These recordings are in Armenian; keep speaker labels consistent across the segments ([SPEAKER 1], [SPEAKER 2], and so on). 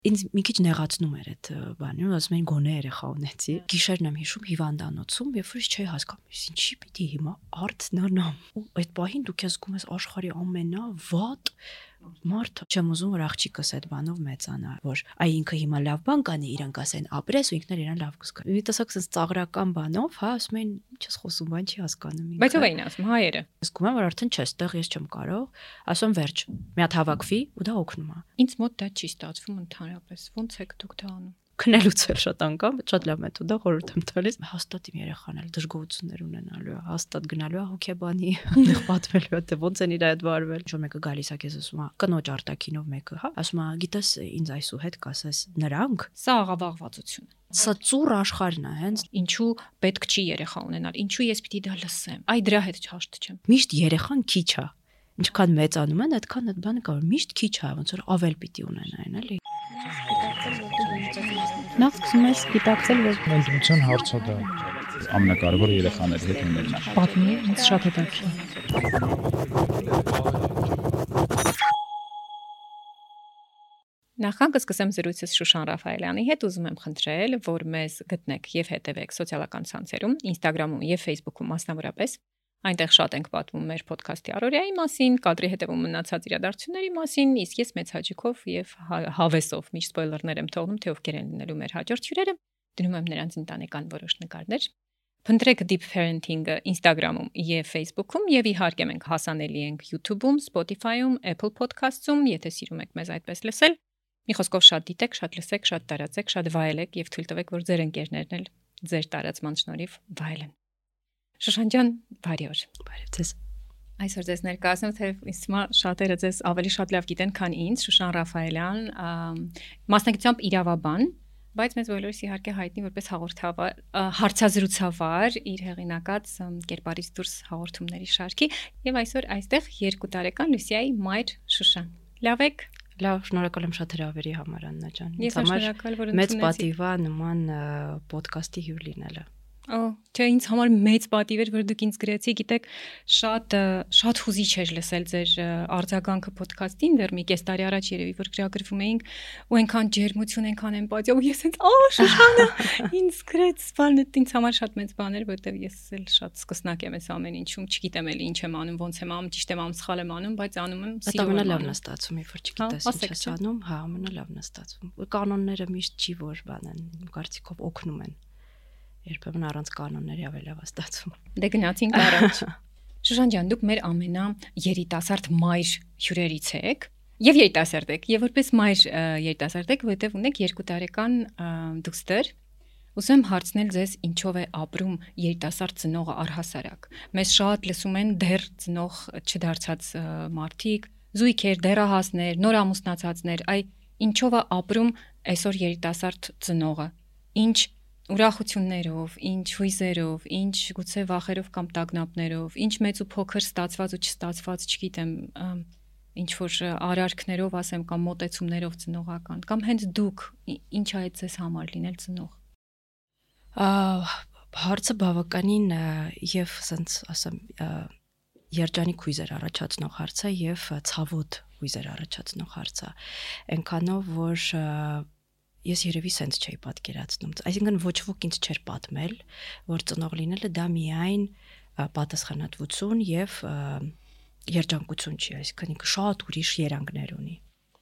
[SPEAKER 1] Ինձ մի քիչ նեղացնում էր այդ բանը, ասում էին գոնե երեխա ունեցի։ Գիշերն եմ հիշում հիվանդանոցում, երբ որ չէի հասկանում, ինչի պիտի հիմա արթնանամ։ Ու այդ պահին դու քեզ զգում ես աշխարհի ամենավատ մարդը։ Չեմ ուզում որ աղջիկս այդ բանով մեծանա, որ այ ինքը հիմա լավ բան կանի, իրանք ասեն ապրես ու ինքն էլ իրան լավ կզգա։ Մի տեսակ sense ծաղրական բանով, հա, ասում են, ինչ ես խոսում, բան չի հասկանում ինքը։
[SPEAKER 2] Բայց ով էին ասում, հայերը։
[SPEAKER 1] Զգում եմ որ արդեն չէ, ստեղ ես չեմ կարող, ասում վերջ, մի հատ հավաքվի ու դա օգնում է։
[SPEAKER 2] Ինձ մոտ դա չի ստացվում ընդհանրապես։ Ոնց եք դուք դա անում։
[SPEAKER 1] Քնելուց էլ շատ անգամ, շատ լավ մեթոդ է, խորհուրդ եմ տալիս։ Հաստատ իմ երեխան էլ դժգոհություններ ունենալու է, հաստատ գնալու է հոգեբանի, այնտեղ պատմելու է, թե ոնց են իր այդ վարվել։ Ինչ որ մեկը գալիս է քեզ ասում է, կնոջ արտակինով մեկը, հա, ասում է, գիտես, ինձ այսուհետ կասես նրանք,
[SPEAKER 2] սա աղավաղվածություն է։
[SPEAKER 1] Սա ծուռ աշխարհն է, հենց
[SPEAKER 2] Ինչու պետք չի երեխա ունենալ։ Ինչու ես պիտի դա լսեմ։ Այ դրա հետ հաշտ չեմ։
[SPEAKER 1] միշտ երեխան քիչ է։ Ինչքան մեծանում են, այդքան այդ բանը կա, որ միշտ քիչ է, ոնց որ ավել պիտի ունենային, էլի։
[SPEAKER 3] Նախ սկսում ես գիտակցել, որ
[SPEAKER 4] Ընտրության հարցը դա ամենակարևորը երեխաների հետ ունենալն է։
[SPEAKER 3] պատմի, ինձ շատ հետաքրքիր։
[SPEAKER 2] Նախանք սկսեմ զրույցս Շուշան Ռաֆայելյանի հետ, ուզում եմ խնդրել, որ մեզ գտնեք եւ հետեւեք սոցիալական ցանցերում, Instagram-ում եւ Facebook-ում մասնավորապես։ Այնտեղ շատ ենք պատմում մեր ոդքասթի առօրյայի մասին, կադրի հետևում մնացած իրադարձությունների մասին, իսկ ես մեծ հաճույքով եւ հավեսով միշտ սպոյլերներ եմ թողնում, թե ովքեր են լինելու մեր հաջորդ հյուրերը, դնում եմ նրանց ընտանեկան որոշ նկարներ։ Փնտրեք Deep Parenting-ը Instagram-ում եւ Facebook-ում եւ իհարկե մենք հասանելի ենք YouTube-ում, Spotify-ում, Apple Podcast-ում, եթե սիրում եք մեզ այդպես լսել։ Մի խոսքով շատ դիտեք, շատ լսեք, շատ տարածեք, շատ վայելեք եւ թույլ տվեք, որ ձեր ընկերներն էլ ձեր տարածման շնորհիվ վայելեն։ Շուշան ջան, բարի օր։
[SPEAKER 1] Բարև ձեզ։
[SPEAKER 2] Այսօր ձեզ ներկայացնում թե իսմա շատերը ձեզ ավելի շատ լավ գիտեն, քան ինձ, Շուշան Ռաֆայելյան, մասնագիտությամբ իրավաբան, բայց մեզ բոլորիս իհարկե հայտնի որպես հաղորդավար, հարցազրույցավար, իր հեղինակած կերպարից դուրս հաղորդումների շարքի, եւ այսօր այստեղ 2 տարեկան Լուսիայի մայր Շուշան։ Լավ եք։
[SPEAKER 1] Լավ, շնորհակալ եմ շատ հրավերի համար Աննա ջան։
[SPEAKER 2] Ես շնորհակալ, որ
[SPEAKER 1] մեծ
[SPEAKER 2] ընդունեցիք։
[SPEAKER 1] պատիվ է նման ոդկասթի հյուր լինելը։
[SPEAKER 2] Չէ, ինձ համար մեծ պատիվ էր, որ դուք ինձ գրեցիք, գիտեք, շատ հուզիչ էր լսել ձեր արձագանքը ոդքասթին, դեռ մի կես տարի առաջ երևի որ գրագրվում էինք, ու այնքան ջերմություն, այնքան էմպաթիա, ու ես հենց Շուշանը ինձ գրեց, բանը ինձ համար շատ մեծ բան էր, որտեվ ես էլ շատ սկսնակ եմ այս ամեն ինչում, չգիտեմ էլի ինչ եմ անում, ոնց եմ անում, ճիշտ եմ անում, սխալ եմ անում, բայց անում եմ
[SPEAKER 1] սիրով։ Դա ամենալավն է ստացվում, երբ որ չգիտես ինչ ես անում, հա, ամենալավն է ստացվում։ Կանոնները միշտ չի որ բան են, կարծիքով օգնում են։ Երբեմն առանց կանոնների ավելի լավ է ստացվում։
[SPEAKER 2] Դե գնացինք առաջ։ Շուշան ջան, դուք մեր ամենաերիտասարդ մայր հյուրերից եք եւ երիտասարդ եք, եւ որպես մայր երիտասարդ եք, որտեվ ունեք 2 տարեկան դուստր։ Ուզում եմ հարցնել ձեզ, ինչով է ապրում երիտասարդ ծնողը առհասարակ։ Մեզ շատ լսում են դեռ ծնող չդարձած մարդիկ, զույգեր, դեռահասներ, նոր ամուսնացածներ, այ ինչով է ապրում այսօր երիտասարդ ծնողը։ Ինչ ուրախություններով, ինչ հույզերով, ինչ գուցե վախերով կամ տագնապներով, ինչ մեծ ու փոքր ստացված ու չստացված, չգիտեմ, ինչ որ արարքներով, ասեմ, կամ մոտեցումներով ծնողական, կամ հենց դուք ինչ է ձեզ համար լինել ծնող։
[SPEAKER 1] Հարցը բավականին եւ ասենց ասեմ երջանիկ հույզեր առաջացնող հարց է եւ ցավոտ հույզեր առաջացնող հարց է։ Այնքանով որ ես երևի սենց չէի պատկերացնում։ Այսինքն ոչ ոք ինձ չէր պատմել, որ ծնող լինելը դա միայն պատասխանատվություն եւ երջանկություն չի, այսինքն ինքը շատ ուրիշ երանգներ ունի։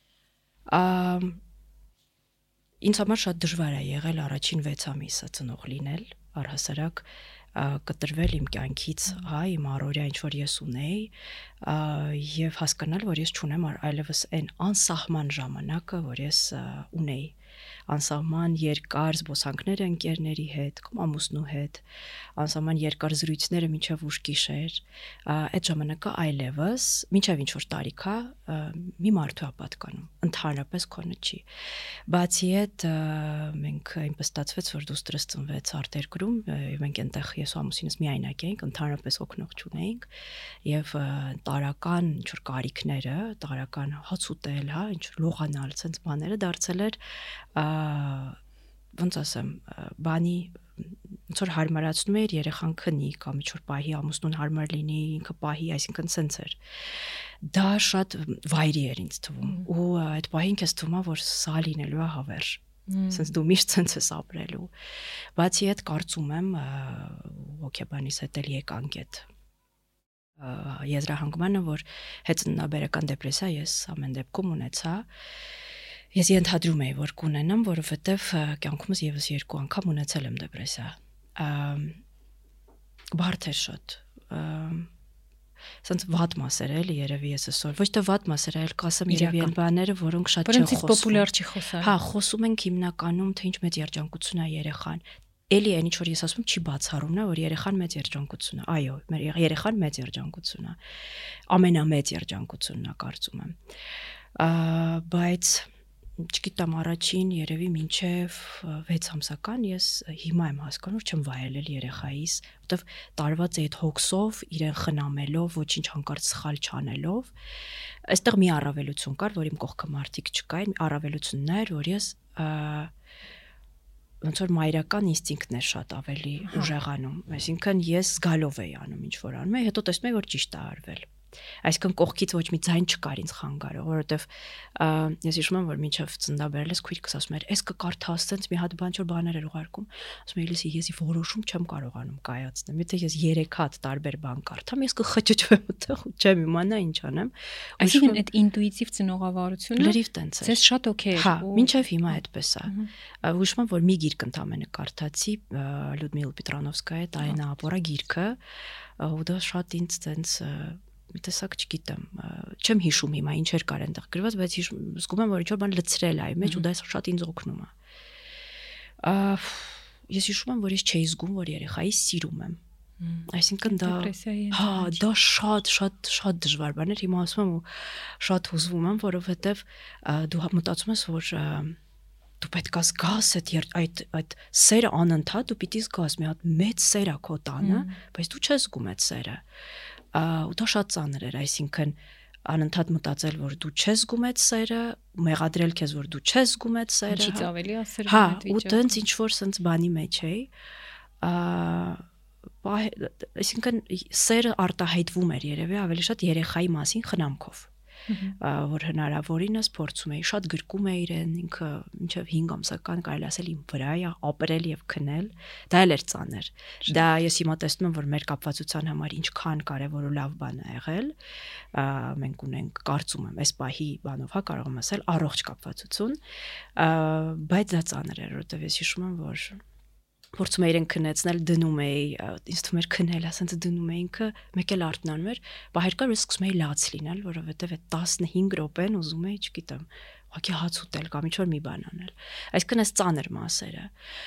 [SPEAKER 1] Ինձ համար շատ դժվար է եղել առաջին 6 ամիսը ծնող լինել, առհասարակ կտրվել իմ կյանքից, հա, իմ առօրյա ինչ որ ես ունեի, եւ հասկանալ, որ ես չունեմ այլևս այն անսահման ժամանակը, որ ես ունեի, անսահման երկար զբոսանքները ընկերների հետ, կամ ամուսնու հետ, անսահման երկար զրույցները մինչև ուշ գիշեր, այդ ժամանակը այլևս, մինչև ինչ որ տարիք է, մի մարդու է պատկանում, ընդհանրապես քոնը չի։ Բացի այդ, մենք այնպես ստացվեց, որ դուստրս ծնվեց արտերկրում, եւ մենք այնտեղ ես ու ամուսինս միայնակ էինք, ընդհանրապես օգնող չունեինք, եւ տարական ինչ որ կարիքները, տարական հաց ուտել, հա, ինչ որ լողանալ, ցենց բաները դարձել էր ոնց ասեմ, բանի ոնց որ հարմարացնում էր երեխան քնի կամ ինչ-որ պահի ամուսնուն հարմար լինի, ինքը պահի, այսինքն սենց էր։ Դա շատ վայրի էր ինձ թվում։ Ու այդ պահին քեզ թվում է, որ սա լինելու է հավերժ։ Սենց դու միշտ սենց ես ապրելու։ Բացի այդ կարծում եմ հոգեբանիս հետ էլ եկանք այդ եզրահանգմանը, որ հետծննդաբերական դեպրեսիա ես ամեն դեպքում ունեցա։ Ես ենթադրում եի, որ կունենամ, որովհետև կյանքումս եւս 2 անգամ ունեցել եմ դեպրեսիա։ Բարդ էր շատ։ Սենց վատ մասեր էլի երևի ես այսօր։ Ոչ թե վատ մասեր, այլ կասեմ երևի այն բաները, որոնք շատ չեն խոսում։
[SPEAKER 2] Պոպուլյար չի խոսալ։
[SPEAKER 1] Հա, խոսում ենք հիմնականում, թե ինչ մեծ երջանկություն է երեխան։ Էլի այն ինչ որ ես ասում չի բացառումն է, որ երեխան մեծ երջանկություն է։ Այո, մեր երեխան մեծ երջանկություն է։ Ամենամեծ երջանկությունն է, կարծում եմ։ Բայց չգիտեմ, առաջին երևի մինչև 6 ամսական ես հիմա եմ հասկանում, որ չեմ վայելել երեխայիս, որտեվ տարված է այդ հոգսով, իրեն խնամելով, ոչինչ հանկարծ սխալ չանելով։ Այստեղ մի առավելություն կար, որ իմ կողքը մարդիկ չկային, առավելությունն էր, որ ես ոնց որ մայրական ինստինկտն էր շատ ավելի ուժեղանում, այսինքն ես զգալով էի անում ինչ որ անում եմ, հետո տեսնում եմ, որ ճիշտ է արվել։ Այսինքն կողքից ոչ մի ձայն չկար ինձ խանգարող, որովհետև ես հիշում եմ, որ մինչև ծննդաբերել ես քույրիկս ասում էր, «Էս կկարդաս, տենց մի հատ բան չոր բաներ էր ուղարկում»։ Ասում եմ, «Էլիսի, ես որոշում չեմ կարողանում կայացնել։ Եթե ես 3 հատ տարբեր բան կարդամ, ես կխճճվեմ այդտեղ ու չեմ իմանա ինչ անեմ»։
[SPEAKER 2] Այսինքն այդ ինտուիտիվ ծնողավարությունը
[SPEAKER 1] լրիվ տենց է։
[SPEAKER 2] Ձեզ շատ օքեյ։
[SPEAKER 1] Հա, մինչև հիմա այդպես է։ Հիշում եմ, որ մի գիրք ընդամենը կարդացի Լյուդմիլա Պետրանովսկայի Տայնա ապորա գիրքը, ու դա շատ ինձ տենց տեսակ չգիտեմ, չեմ հիշում հիմա ինչեր կար այնտեղ գրված, բայց զգում եմ, որ ինչ-որ բան լցրել է այ մեջ ու դա շատ ինձ օգնում է։ Ես հիշում եմ, որ ես չէի զգում, որ երեխայիս սիրում եմ։ Այսինքն դա հա, դա շատ դժվար բան էր, հիմա ասում եմ ու շատ հուզվում եմ, որովհետև դու մտածում ես, որ դու պետք է զգաս այդ սերը անընդհատ, դու պիտի զգաս մի հատ մեծ սեր է քո տանը, բայց դու չես զգում այդ սերը։ Ու դա շատ ծանր էր, այսինքն անընդհատ մտածել, որ դու չես զգում այդ սերը, մեղադրել քեզ, որ դու չես զգում այդ սերը։
[SPEAKER 2] Ինչից ավելի ասել
[SPEAKER 1] հա, ու տենց ինչ որ սենց բանի մեջ էի։ Այսինքն սերը արտահայտվում էր երևի ավելի շատ երեխայի մասին խնամքով, որ հնարավորինս փորձում էի, շատ գրկում էի իրեն, ինքը մինչև 5 ամսական կարելի ասել իմ վրա է ապրել եւ քնել, դա էլ էր ծանր։ Դա ես հիմա տեսնում եմ, որ մեր կապվածության համար ինչքան կարեւոր ու լավ բան է եղել, մենք ունենք, կարծում եմ, այս պահի բանով հա կարող եմ ասել առողջ կապվածություն, բայց դա ծանր էր, որովհետեւ ես հիշում եմ, որ փորձում էի իրեն քնեցնել, դնում էի, ինձ թվում էր քնել, ասենց դնում էի ինքը, մեկ էլ արթնանում էր, բահեր կար, ես սկսում էի լաց լինել, որովհետև այդ 15 րոպեն ուզում էի, չգիտեմ, ուղղակի հաց ուտել կամ ինչ-որ մի բան անել։ Այսինքն այս ծանր մասերը։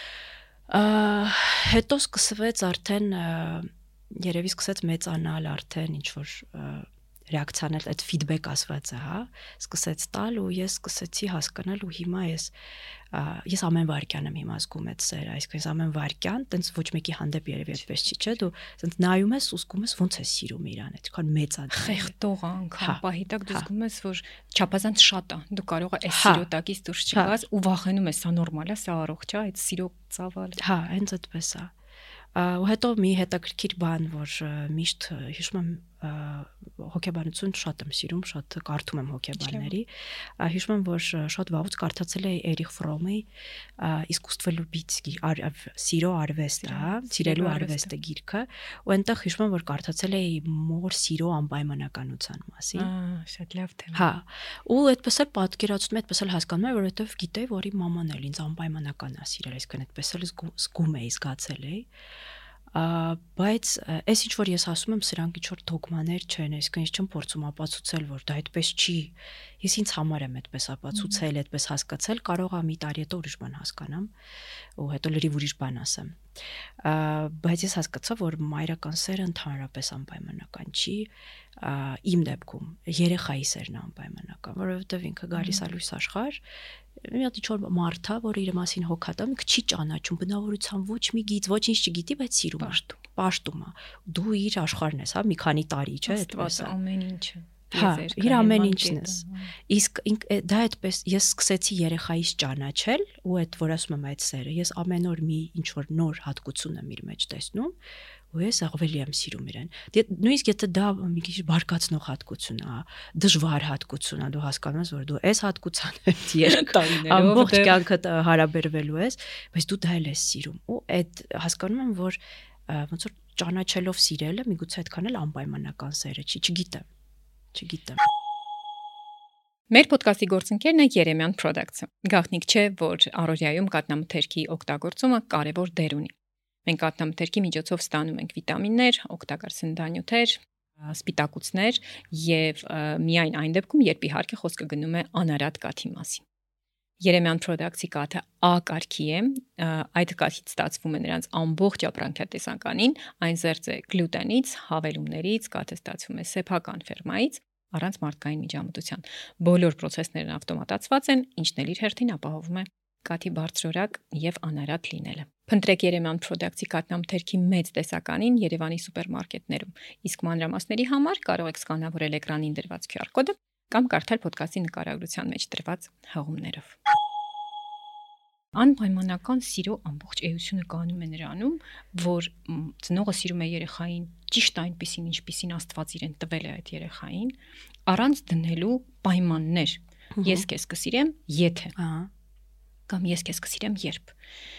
[SPEAKER 1] Հետո սկսվեց արդեն երևի սկսեց մեծանալ արդեն ինչ-որ ռեակցիանել, այդ ֆիդբեք ասվածը, հա, սկսեց տալ ու ես սկսեցի հասկանալ ու հիմա ես ամեն վարքյան եմ հիմա զգում այդ սերը, այսինքն ամեն վարքյան, տենց ոչ մեկի հանդեպ երևի այդպես չի, չէ, դու տենց նայում ես ու զգում ես ոնց է սիրում իրան, այդքան մեծ է։
[SPEAKER 2] Խեղտող անգամ պահի տակ դու զգում ես, որ չափազանց շատ է, դու կարող ես այս սիրո տակից դուրս չգաս ու վախենում ես, սա նորմալ է, սա առողջ է, այդ սիրո ծավալ։
[SPEAKER 1] Հա, հենց այդպես է։ Ու հետո մի հետաքրքիր բան, որ միշտ հիշում եմ հոգեբանություն շատ եմ սիրում, շատ կարդում եմ հոգեբանների, հիշում եմ, որ շատ վաղուց կարդացել էի Էրիխ Ֆրոմի «Искусство любить», սիրո արվեստը, հա, սիրելու արվեստը գիրքը, ու այնտեղ հիշում եմ, որ կարդացել էի մոր սիրո անպայմանականության մասին։
[SPEAKER 2] Շատ լավ թեմա։
[SPEAKER 1] Հա, ու այդպես էլ պատկերացնում եմ, այդպես էլ հասկանում եմ, որովհետև գիտեի, որ իմ մաման էլ ինձ անպայմանական է սիրել, այսինքն այդպես էլ զգում էի, զգացել էի։ Բայց այս ինչ որ ես ասում եմ, սրանք ինչ որ դոգմաներ չեն, այսինքն ես չեմ փորձում ապացուցել, որ դա այդպես չի։ Ես ինձ համար եմ այդպես ապացուցել, այդպես հասկացել, կարող եմ մի տարի հետո ուրիշ բան հասկանամ ու հետո լրիվ ուրիշ բան ասեմ։ Բայց ես հասկացա, որ մայրական սերը ընդհանրապես անպայմանական չի, իմ դեպքում երեխայի սերն է անպայմանական, որովհետև ինքը գալիս է լույս աշխարհ, մի հատ ինչ-որ մարդ է, որ իր մասին հոգատա, ինքը չի ճանաչում, բնավորության ոչ մի գիծ, ոչինչ չգիտի, բայց սիրում է, պաշտում է։ Դու իր աշխարհն ես, հա, մի քանի տարի, չէ, այդպես է։
[SPEAKER 2] Ամեն ինչը։
[SPEAKER 1] իր ամեն ինչն է։ Իսկ դա այդպես ես սկսեցի երեխայիս ճանաչել ու այդ որ ասում եմ այդ սերը, ես ամեն օր մի ինչ որ նոր հատկություն եմ իր մեջ տեսնում ու ես ավելի եմ սիրում իրեն։ Նույնիսկ եթե դա մի քիչ բարկացնող հատկություն է, դժվար հատկություն է, դու հասկանում ես որ դու այս հատկության հետ ամբողջ կյանքդ հարաբերվելու ես, բայց դու դա էլ ես սիրում ու այդ հասկանում եմ որ ոնց որ ճանաչելով սիրելը միգուցե այդքան էլ անպայմանական սերը չի, չգիտեմ։
[SPEAKER 2] Մեր ոդկասթի գործընկերն է Երեմյան Products-ը։ Գաղտնիք չէ, որ առօրյայում կաթնամթերքի օգտագործումը կարևոր դեր ունի։ Մենք կաթնամթերքի միջոցով ստանում ենք վիտամիններ, օգտակար սննդանյութեր, սպիտակուցներ եւ միայն այն դեպքում, երբ իհարկե խոսքը գնում է անարատ կաթի մասին։ Երեմյան Products-ի կաթը A կարգի է, այդ կաթից ստացվում է նրանց ամբողջ ապրանքատեսականին, այն զերծ է գլյուտենից, հավելումներից, կաթը ստացվում է սեփական ֆերմայից, առանց մարդկային միջամտության։ Բոլոր process-ներն ավտոմատացված են, ինչն էլ իր հերթին ապահովում է կաթի բարձրորակ եւ անարատ լինելը։ Փնտրեք Երեմյան Products-ի կաթնամթերքի մեծ տեսականին Երևանի սուպերմարկետներում։ Իսկ մանրամասների համար կարող եք սկանավորել էկրանին դրված QR կոդը կամ կարդալ ոդկասթի նկարագրության մեջ տրված հղումներով։ Անպայմանական սիրո ամբողջ էությունը կանում է նրանում, որ ծնողը սիրում է երեխային ճիշտ այնպիսին, ինչպիսին Աստված իրեն տվել է այդ երեխային, առանց դնելու պայմաններ։ Ես քեզ կսիրեմ, եթե, կամ ես քեզ կսիրեմ, երբ։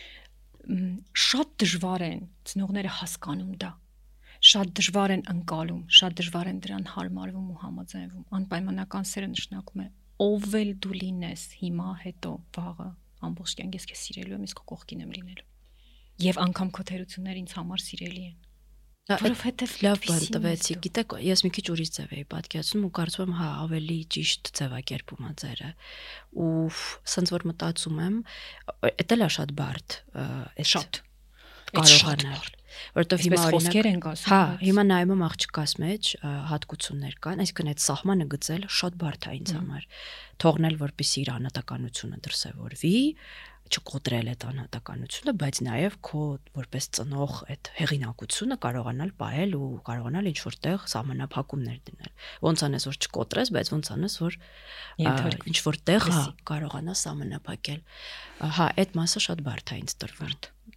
[SPEAKER 2] Շատ դժվար են ծնողները հասկանում դա։ Շատ դժվար են ընկալում, շատ դժվար են դրան հարմարվում ու համաձայնվում։ Անպայմանական սերը նշանակում է ով էլ դու լինես, հիմա, հետո, վաղը, ամբողջ կյանք ես քեզ սիրելու եմ, իսկ քո կողքին եմ լինելու։ Եվ անգամ քո թերությունները ինձ համար սիրելի են։ Որովհետև
[SPEAKER 1] լավ բան տվեցի, գիտեք, ես մի քիչ ուրիշ ձև էի պատկերացնում ու կարծում եմ, հա, ավելի ճիշտ ձևակերպում է ձերը։ Ու սենց որ մտածում եմ, դա էլ է շատ բարդ,
[SPEAKER 2] շատ
[SPEAKER 1] կարողանալ, որովհետև հիմա
[SPEAKER 2] խոսքեր են ասում։
[SPEAKER 1] Հա, հիմա նայում եմ աղջկաս մեջ հատկություններ կան, այսինքն այդ սահմանը գծել շատ բարդ է ինձ համար։ Թողնել, որպեսզի իր անհատականությունը դրսևորվի, չկոտրել այդ անհատականությունը, բայց նաև քո որպես ծնող այդ հեղինակությունը կարողանալ պահել ու կարողանալ ինչ որտեղ սահմանափակումներ դնել։ Ոնց անես որ չկոտրես, բայց ոնց անես որ ինչ որտեղ կարողանաս սահմանափակել։ Հա, այդ մասը շատ բարդ է ինձ տրվում։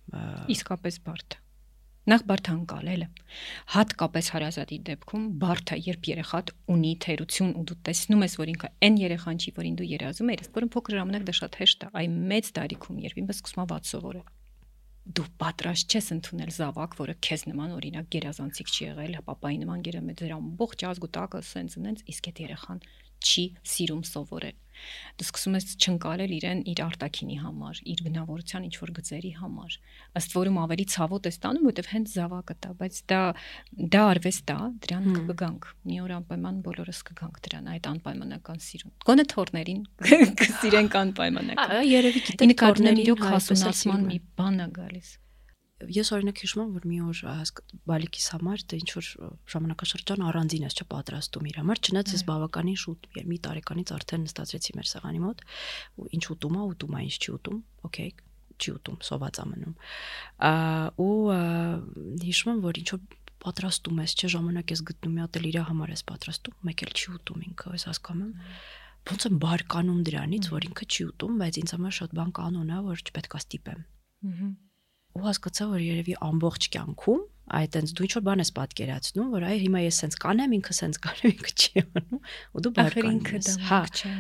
[SPEAKER 2] Իսկապես բարդ։ Նախ բարդ անցալելը, հատկապես հարազատի դեպքում բարդ է, երբ երեխան ունի թերություն ու դու տեսնում ես, որ ինքը այն երեխան չի, որին դու երազում ես, որը փոքր ժամանակ դա շատ հեշտ է, այ մեծ տարիքում, երբ ինքը սկսում է վատ սովորել։ Դու պատրաստ չես ընդունել զավակ, որը քեզ նման օրինակ գերազանցիկ չի եղել, պապայի նման գերամեծ էր ամբողջ ազգ ու տակը սենց, իսկ այդ երեխան չի սիրում սովորել։ Դու սկսում ես չընկալել իրեն իր արտաքինի համար, իր բնավորության ինչ-որ գծերի համար։ Ըստ որում ավելի ցավոտ է ստանում, որովհետև հենց զավակը դա, բայց դա արվեստ է, դրան կգանք։ Մի օր անպայման բոլորս կգանք դրան, այդ անպայմանական սիրուն։ Գոնե թորներին կսիրենք անպայմանական։
[SPEAKER 1] Երևի գիտեք
[SPEAKER 2] թորների իրոք հասունացման մի բան է գալիս։
[SPEAKER 1] Ես օրինակ հիշում եմ, որ մի օր բալիկիս համար դա ինչ որ ժամանակաշրջան առանձին ես չպատրաստում իր համար, չնայած ես բավականին շուտ, մի տարեկանից արդեն նստացրեցի մեր սեղանի մոտ, ու ինչ ուտում է, ինչ չի ուտում, օքեյ, չի ուտում, սոված է մնում։ Ու հիշում եմ, որ ինչ որ պատրաստում ես, չէ, ժամանակ ես գտնում, մի հատ էլ իր համար ես պատրաստում, մեկ էլ չի ուտում ինքը, ես հասկանում եմ։ Ոնց եմ բարկանում դրանից, որ ինքը չի ուտում, բայց ինձ համար շատ բան կանոն է, որ չպետք է ստիպեմ։ Ու հասկացա, որ երևի ամբողջ կյանքում այդ այնց դու ինչ-որ բան ես պատկերացնում, որ այ հիմա ես սենց կանեմ, ինքը սենց կանեմ, ինքը չի անում, ու դու բարկանում ես։ Հա,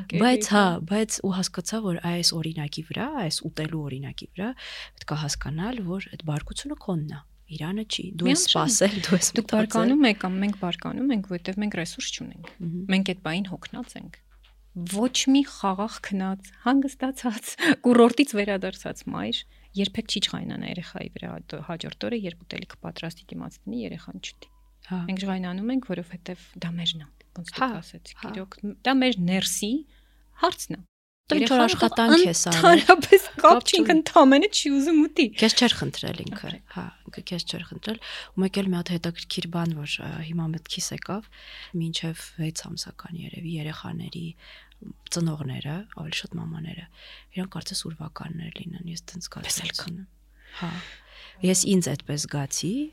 [SPEAKER 1] բայց ու հասկացա, որ այս օրինակի վրա, այս ուտելու օրինակի վրա պետք է հասկանալ, որ այդ բարկությունը քոնն է, իրանը չի։ Դու ես սпасել, դու ես
[SPEAKER 2] դուք բարկանում եք կամ մենք բարկանում ենք, որովհետև մենք ռեսուրս չունենք։ Մենք այդ բային հոգնած ենք։ Ոչ մի խաղաղ քնած, հանգստացած, կուրորտից վերադարձած մայր երբեք չի ջղայնանա երեխայի վրա հաջորդ օրը, երբ ուտելիքը պատրաստի դիմաց տնի, երեխան չուտի։ Մենք ջղայնանում ենք, որովհետև դա մերն է, ոնց դուք ասեցիք, իրոք դա մեր ներսի հարցն է։
[SPEAKER 1] Ինչ որ աշխատանք ես արել։
[SPEAKER 2] Ընդհանրապես կապ չի, ինքը ընդամենը չի ուզում ուտի։
[SPEAKER 1] Քեզ չէր խնդրել ինքը։ Հա, ինքը քեզ չէր խնդրել։ Ու մեկ էլ մի հատ հետաքրքիր բան, որ հիմա մտքիս եկավ, մինչև 6 ամսական երևի երեխաների ծնողները, ավելի շատ մամաները, իրանք կարծես ուրվականներ լինեն, ես տենց կարծես եմ։ Հա։ Ես ինձ այդպես զգացի,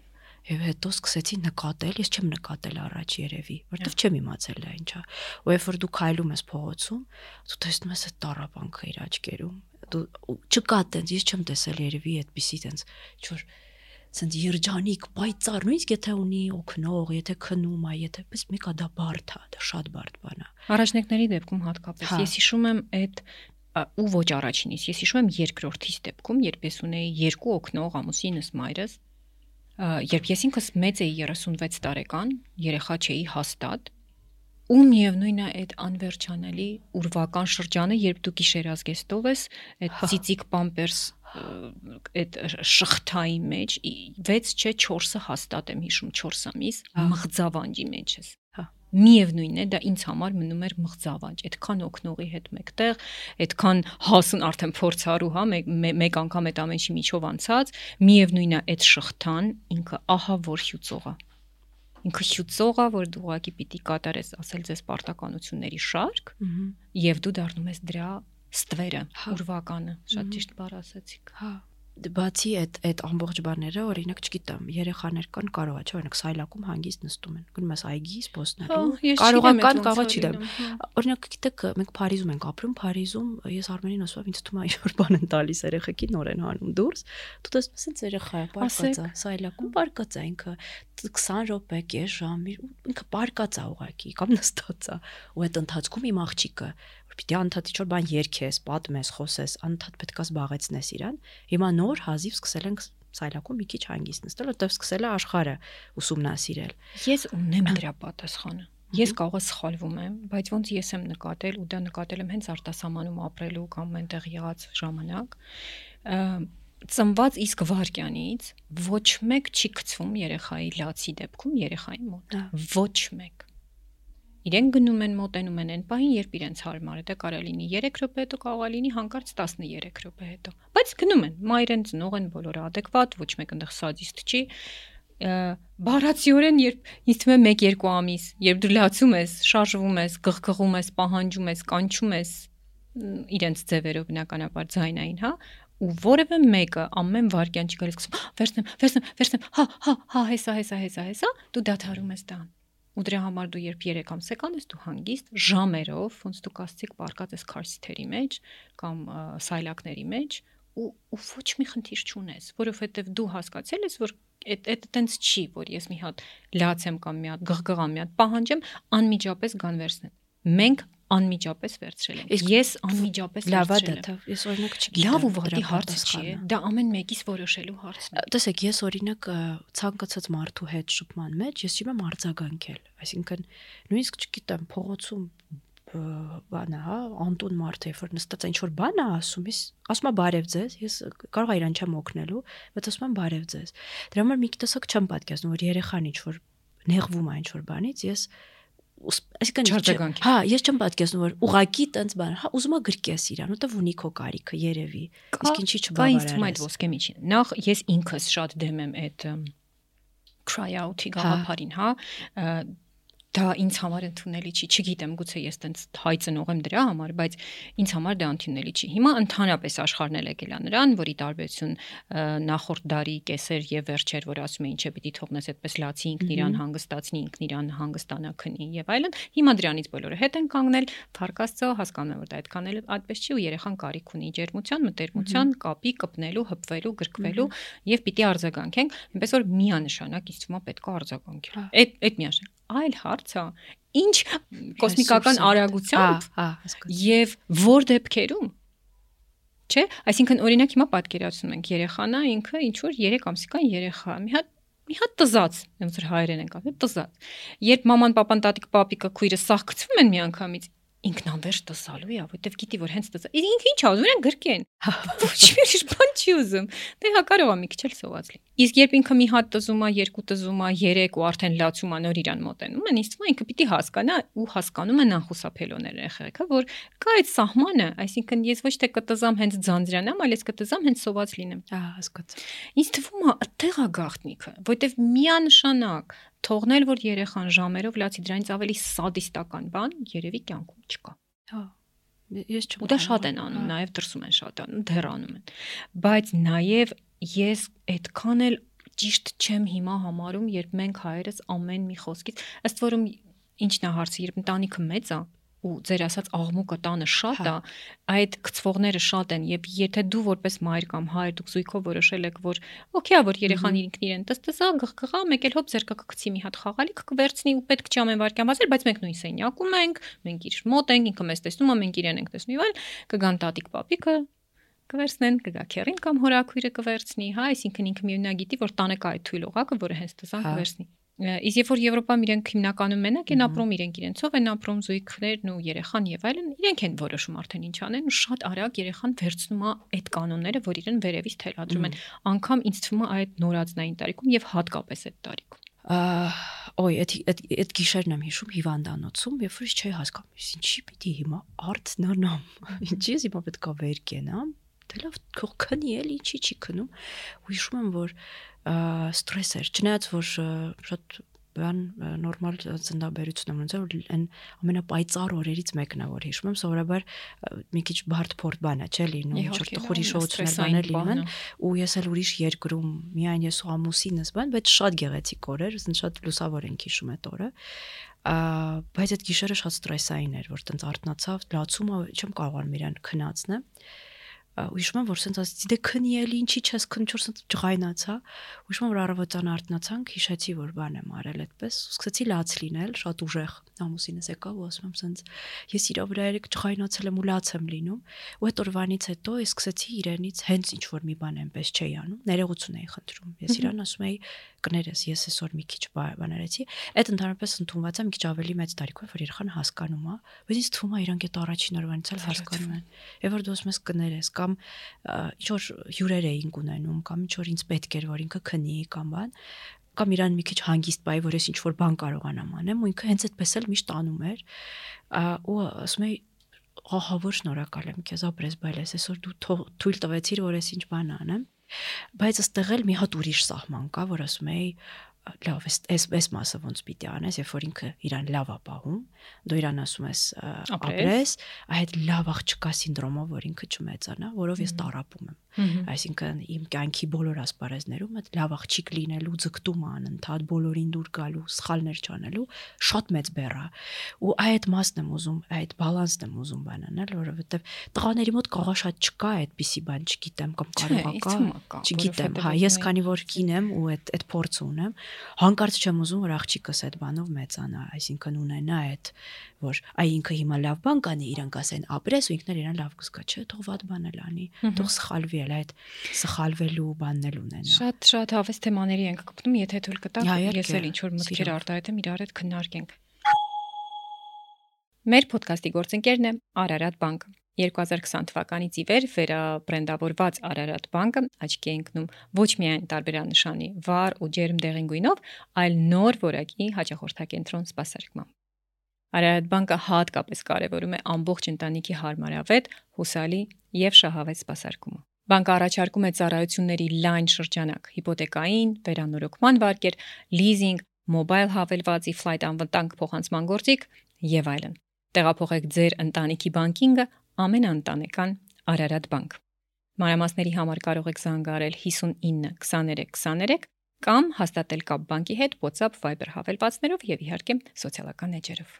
[SPEAKER 1] Եվ հետո սկսեցի նկատել, ես չեմ նկատել առաջ երևի, որովհետև չեմ իմացել դա ինչա։ Ու երբ որ դու քայլում ես փողոցում, դու տեսնում ես այդ տառապանքը իր աչքերում։ Դու չկա տենց, ես չեմ տեսել երևի այդպիսի տենց ինչ-որ սենց երջանիկ, պայծառ, նույնիսկ եթե ունի օգնող, եթե քնում է, եթե պես մեկա դա բարդ է, դա շատ բարդ բան է։
[SPEAKER 2] Առաջնեկների դեպքում հատկապես ես հիշում եմ այդ ու ոչ առաջինից, ես հիշում եմ երկրորդից դեպքում, երբ ես ունեի երկու օգնող ամուսինս մայրս, երբ ես ինքս մեծ էի 36 տարեկան, երեխա չէի հաստատ, ու միևնույն է այդ անվերջանալի ուրվական շրջանը, երբ դու գիշերազգեստով ես, այդ ծիծիկ պամպերս այդ շղթայի մեջ 6 չէ 4-ը հաստատ եմ հիշում 4 ամիս մղձավանջի մեջ ես։ Միևնույնն է, դա ինձ համար մնում էր մղձավանջ, այդքան օգնողի հետ մեկտեղ, այդքան հասուն արդեն փորձառու, հա, մեկ անգամ այդ ամենի միջով անցած, միևնույնն է այդ շղթան ինքը ահա որ հյուծող է։ Ինքը հյուծող է, որ դու ուղղակի պիտի կատարես, ասել ձեզ պարտականությունների շարք, եւ դու դառնում ես դրա ստվերը, ուրվականը, շատ ճիշտ բառ ասացիք։
[SPEAKER 1] Հա, բացի այդ ամբողջ բաները, օրինակ, չգիտեմ, երեխաներ կան, կարող է, չէ՞, օրինակ սայլակում հանգիստ նստում են։ Գնում ես այգի, սպոսնելու, կարող է չգիտեմ։ Օրինակ, գիտեք, մենք Փարիզում ենք ապրում, Փարիզում ես Արմենին ասում եմ, ինձ թվում է ինչ-որ բան են տալիս երեխեքին, նոր են հանում դուրս։ Դու տեսնում ես, երեխա է, պարկած է, սայլակում պարկած է ինքը 20 րոպե, կես ժամ, ինքը պարկած է ուղղակի, կամ նստած է։ Ու այդ ընթացքում իմ աղջիկը պիտի անդադ ինչ-որ բան երգես, պատմես, խոսես, անդադ պետքա զբաղեցնես իրան։ Հիմա նոր հազիվ սկսել ենք սայլակում մի քիչ հանգիստ նստել, որտեղ սկսել է աշխարհը ուսումնասիրել։
[SPEAKER 2] Ես ունեմ դրա պատասխանը։ Ես կարող եմ սխալվում եմ, բայց ոնց ես եմ նկատել ու դա նկատել եմ հենց արտասահմանում ապրելու կամ այնտեղ եղած ժամանակ, ծնված իսկ վարքյանից ոչ մեկ չի գցվում երեխայի լացի դեպքում երեխայի մոտ։ Ոչ մեկ։ Իրեն գնում են մոտենում են այն պահին, երբ իրենց հարմար է, դա կարող լինի 3 րոպե հետո, կարող է լինի հանկարծ 13 րոպե հետո։ Բայց գնում են, մայրեն ծնող են, բոլորը adekvat, ոչ մեկ այնտեղ սադիստ չի։ Բառացիորեն, երբ ինձ թվում է 1-2 ամիս, երբ դու լացում ես, շարժվում ես, գղգղում ես, պահանջում ես, կանչում ես իրենց ձևերով բնականաբար ձայնային, հա, ու որևէ մեկը ամեն վարքյան չի գալիս սկսում, վերցնեմ, հա, հեսա, դու դադարում ես դան։ Ու դրա համար դու երբ 3 ամսեկ անես, դու հանգիստ ժամերով, ոնց դու կասեցիք, պարկած ես քարսիթերի մեջ կամ սայլակների մեջ ու ոչ մի խնդիր չունես, որովհետև դու հասկացել ես, որ այդ տենց չի, որ ես մի հատ լաց եմ կամ մի հատ գղգղամ, մի հատ պահանջեմ, անմիջապես գան վերցնեն։ Մենք անմիջապես վերցրել ենք։ Ես անմիջապես վերցրել եմ։
[SPEAKER 1] Ես օրինակ չգիտեմ։
[SPEAKER 2] Լավ ու վատի հարցը չի, դա ամեն մեկից որոշելու հարցն է։
[SPEAKER 1] Տեսեք, ես օրինակ ցանկացած մարդու հետ շփման մեջ ես չեմ արձագանքել, այսինքն նույնիսկ չգիտեմ, փողոցում բանը, հա, անտուն մարդ է, որ նստած ինչ որ բան է ասում, ես ասում եմ բարև ձեզ, ես կարող եմ իրան չեմ օգնելու, բայց ասում եմ բարև ձեզ։ Դրա համար մի տեսակ չեմ պատկերացնում, որ երեխան ինչ որ նեղվում է ինչ որ բանից, ես
[SPEAKER 2] այսինքն
[SPEAKER 1] հա, ես չեմ պատկերացնում, որ ուղակի տենց բան, հա, ուզում եմ գրկես իրան, որտեվ ունի քո կարիքը երևի։ Իսկ ինչի չբավարարես։
[SPEAKER 2] Բայց այդ ոսկե միջին։ Նախ ես ինքս շատ դեմ եմ այդ cry out-ի գաղափարին, հա, դա ինձ համար ընդունելի չի, չգիտեմ, գուցե ես տենց հայ ծնող եմ դրա համար, բայց ինձ համար դա ընդունելի չի։ Հիմա ընդհանրապես աշխարհն էլ եկել է նրան, որի տարբերություն նախորդ դարի կեսեր եւ վերջեր, որ ասում էին, չէ, պիտի թողնես այդպես լացի, ինքն իրան հանգստացնի, ինքն իրան հանգստանա, քնի եւ այլն։ Հիմա դրանից բոլորը հետ են կանգնել, Փառք Աստծո, հասկանում եմ, որ դա այդքան էլ այդպես չի ու երեխան կարիք ունի ջերմության, մտերմության, կապի, կպնելու, հպվելու, գրկվելու եւ պիտի արձագանքենք, այնպես որ միանշանակ ինձ թվում է պետք է արձագանքել։ Այդ միանշանակ այլ հարց է, ինչ կոսմիկական արագությամբ եւ որ դեպքերում, չէ, այսինքն օրինակ հիմա պատկերացնում ենք երեխան է ինքը ինչ որ 3 ամսական երեխա, մի հատ տզած, ոնց որ հայերեն են ասում, տզած։ Երբ մաման, պապան, տատիկ, պապիկը, քույրը սաղ գցվում են միանգամից, ինքն անվերջ տզալու է, որտեվ գիտի որ հենց տզա։ Ինքը ինչ ուզում են գրկեն։ Ոչ մի բան չի ուզում։ Դե հա կարող է մի քիչ էլ սոված լինի։ Իսկ երբ ինքը մի հատ տզում է, 2 տզում է, 3 ու արդեն լացում է, նոր իրան մոտենում են, ինձ թվում է ինքը պիտի հասկանա ու հասկանում են անխուսափելիներ երեխեքը, որ կա այդ սահմանը, այսինքն ես ոչ թե կտզամ հենց ձանձրանամ, այլ ես կտզամ հենց սոված լինեմ։
[SPEAKER 1] Հասկացա։
[SPEAKER 2] Ինձ թվում է այդտեղ է գաղտնիքը, որտեվ միանշանակ թողնել, որ երեխան ժամերով լացի դրանից ավելի սադիստական բան երևի կյանքում չկա։
[SPEAKER 1] Հա։ Ես չեմ։
[SPEAKER 2] Ու դա շատ են անում, նաև դրսում են շատ անում, դեռ անում են։ Բայց նաև ես այդքան էլ ճիշտ չեմ հիմա համարում, երբ մենք հայերս ամեն մի խոսքից, ըստ որում ինչն է հարցը, երբ ընտանիքը մեծ է ու ձեր ասած աղմուկը տանը շատ է, այդ գծվողները շատ են, եւ եթե դու որպես մայր կամ հայր դուք զույգով որոշել եք, որ օքեյ է, որ երեխան իրեն տստսա, գղղա, մեկ էլ հոп ձերքը կգցի մի հատ խաղալիք կվերցնի ու պետք չի ամեն վարքյան վազել, բայց մենք նույն սենյակում ենք, մենք իր մոտ ենք, ինքը մեզ տեսնում է, մենք իրեն ենք տեսնում, այլ կգան տատիկ պապիկը կվերցնեն, կգա քերին կամ հորաքույրը կվերցնի, հա, այսինքն ինքը միևնույն գիտի, որ տանը կա այդ թույլ օղակը, որը հենց տսան կվերցնի։ Իսկ երբ որ Եվրոպայում իրենք հիմնականում մենակ են ապրում, իրենք իրենցով են ապրում, զույգներն ու երեխան եւ այլն, իրենք են որոշում արդեն ինչ անեն ու շատ արագ երեխան վերցնում է այդ կանոնները, որ իրեն վերևից թելադրում են, անգամ ինձ թվում է այդ նորածնային տարիքում եւ հատկապես այդ տարիքում։
[SPEAKER 1] Ոյ, այդ գիշերն եմ հիշում հիվանդանոցում, երբ որ չէի հասկանում, ինչի պիտի հիմա արդ նանամ, ինչի հիմա պետք է վեր կենամ, դե լավ, քնի էլի, ինչի չի քնում, ու հիշում եմ, որ ստրես էր, չնայած որ շատ բան նորմալ ծննդաբերություն եմ ունեցել, որ այն ամենապայծառ օրերից մեկն է, որ հիշում եմ, սովորաբար մի քիչ բարդ փորդ բան է, չէ՞ լինում, ինչ-որ տխուր հիշողություններ բաներ լինում են, ու ես էլ ուրիշ երկրում, միայն ես ու ամուսինս բան, բայց շատ գեղեցիկ օրեր, շատ լուսավոր ենք հիշում այդ օրը, բայց այդ գիշերը շատ ստրեսային էր, որ տենց արթնացավ, լացումը չեմ կարողանում իրան քնածնեմ, ու հիշում եմ, որ սենց ասեցի, դե քնի էլի, ինչի չես քնում, չոր սենց ջղայնացա, ու հիշում եմ, որ առավոտյան արթնացանք, հիշեցի, որ բան եմ արել այդպես, ու սկսեցի լաց լինել, շատ ուժեղ, ամուսինս եկավ ու ասում եմ սենց, ես իրա վրա երեք ջղայնացել եմ ու լաց եմ լինում, ու այդ օրվանից հետո ես սկսեցի իրենից հենց ինչ որ մի բան այնպես չէի անում, ներողություն էի խնդրում, ես իրան ասում էի, կներես, ես այսօր մի քիչ բաներեցի, այդ ընդհանրապես ընդունված է մի քիչ ավելի մեծ տարիքում, որ երեխան հասկանում է, բայց ինձ թվում է իրանք այդ առաջին օրվանից էլ հասկանում են, եւ որ դու ասում ես կներես կամ ինչ որ հյուրեր էինք ունենում կամ ինչ որ ինձ պետք էր որ ինքը քնի կամ իրան մի քիչ հանգիստ բայ որ ես ինչ որ բան կարողանամ անեմ ու ինքը հենց այդպես էլ միշտ անում էր ու ասում էի ահա որ շնորհակալ եմ քեզ ապրես բայլես այսօր դու թույլ տվեցիր որ ես ինչ բան անեմ բայց ըստեղ էլ մի հատ ուրիշ սահման կա որ ասում էի լավ այս մասը ոնց պիտի անես երբ որ ինքը իրան լավ է պահում դու իրան ասում ես ապրես այդ լավ աղջկա սինդրոմը որ ինքը չմեծանա որով ես տառապում եմ այսինքն իմ կյանքի բոլոր ասպարեզներում այդ լավ աղջիկ լինելու ձգտումը անընդհատ բոլորին դուր գալու սխալներ չանելու շատ մեծ բեռ է ու այդ մասն եմ ուզում այդ բալանսն եմ ուզում բանանել որովհետև տղաների մոտ կարող շատ չկա այդպիսի բան չգիտեմ կամ կարող կա չգիտեմ հա ես քանի որ կին եմ ու այդ փորձը ունեմ հանկարծ չեմ ուզում որ աղջիկս այդ բանով մեծանա այսինքն ունենա այդ որ այ ինքը հիմա լավ բան կանի իրանք ասեն ապրես ու ինքն էլ իրան լավ կզգա չէ թող վատ բան էլ անի թող սխալվի էլ այդ սխալվելու բանն էլ ունենա
[SPEAKER 2] շատ հավես թեմաների ենք կպտում եթե թույլ կտաք ես էլ ինչ որ մտքեր արտահայտեմ իրար հետ քննարկենք մեր ոդքասթի գործընկերն է Արարատ բանկը 2020 թվականից ի վեր վերաբրենդավորված Արարատ բանկը աչքի է ընկնում ոչ միայն տարբերանշանի վառ ու ջերմ դեղին գույնով, այլ նոր որակի հաճախորդակենտրոն սպասարկմամբ։ Արարատ բանկը հատկապես կարևորում է ամբողջ ընտանիքի հարմարավետ, հուսալի եւ շահավետ սպասարկումը։ Բանկը առաջարկում է ծառայությունների լայն շրջանակ՝ հիպոթեկային, վերանորոգման վարկեր, լիզինգ, մոբայլ հավելվածի ֆլայթ անվտանգ փոխանցման գործիք եւ այլն։ Տեղափոխեք ձեր ընտանիքի բանկինգը ամենաընտանեկան Արարատ բանկ։ Մանրամասների համար կարող եք զանգահարել 59 23 23 կամ հաստատել կապ բանկի հետ WhatsApp, Viber հավելվածներով եւ իհարկե սոցիալական էջերով։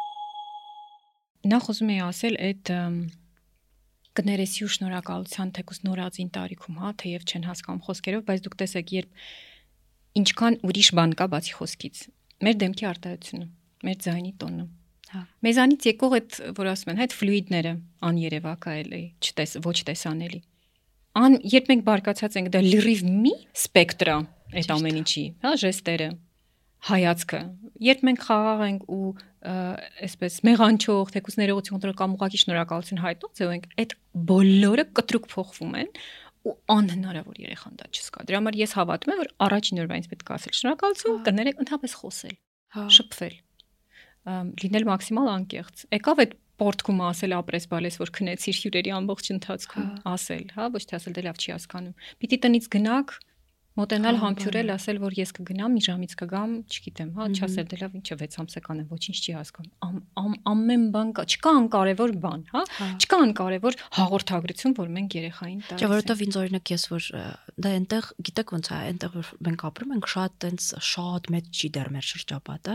[SPEAKER 2] Նախ ուզում եի ասել այդ կներեսի ու շնորհակալության թեկուզ նորածին տարիքում, հա, թեև չեն հասկանում խոսքերով, բայց դուք տեսեք, երբ ինչքան ուրիշ բան կա բացի խոսքից։ Մեր դեմքի արտահայտությունը, մեր ձայնի տոնը Հա մեզանից եկող այդ որ ասում են այդ ֆլուիդները աներևակա էլի ոչ տեսանելի երբ մենք բարկացած ենք դա լրիվ մի սպեկտրա այդ ամեն ինչի հա ժեստերը հայացքը երբ մենք խաղաղ ենք ու այսպես մեղանչող թեկուզ ներողություն կամ ուղղակի շնորհակալություն հայտնող ձեւ ենք այդ բոլորը կտրուկ փոխվում են ու անհնարավոր երեխան դա չզգա դրա համար ես հավատում եմ որ առաջին օրվանից պետք է ասել շնորհակալություն կներեք ընդհանրապես խոսել շփվել լինել մաքսիմալ անկեղծ։ Եկավ այդ պորտկում ասել ապրես բալես որ քնեցիր հյուրերի ամբողջ ընթացքում ասել, հա, ոչ թե ասել դե լավ չի հասկանում։ Պիտի տնից գնաք, մոտենալ համբյուրել, ասել, որ ես կգնամ, մի ժամից կգամ, չգիտեմ, հա, չասել դե լավ, ինչ է 6 ամսական է, ոչինչ չի հասկանում։ Ամեն բան կա, չկա անկարևոր բան, հա, չկա անկարևոր հաղորդագրություն, որ մենք երեխային տալիս ենք։
[SPEAKER 1] Չէ, որովհետև ինձ օրինակ ես որ դա այնտեղ, գիտեք ոնց է, այնտեղ որ մենք ապրում ենք, շատ մեծ չի դեռ մեր շրջապատը,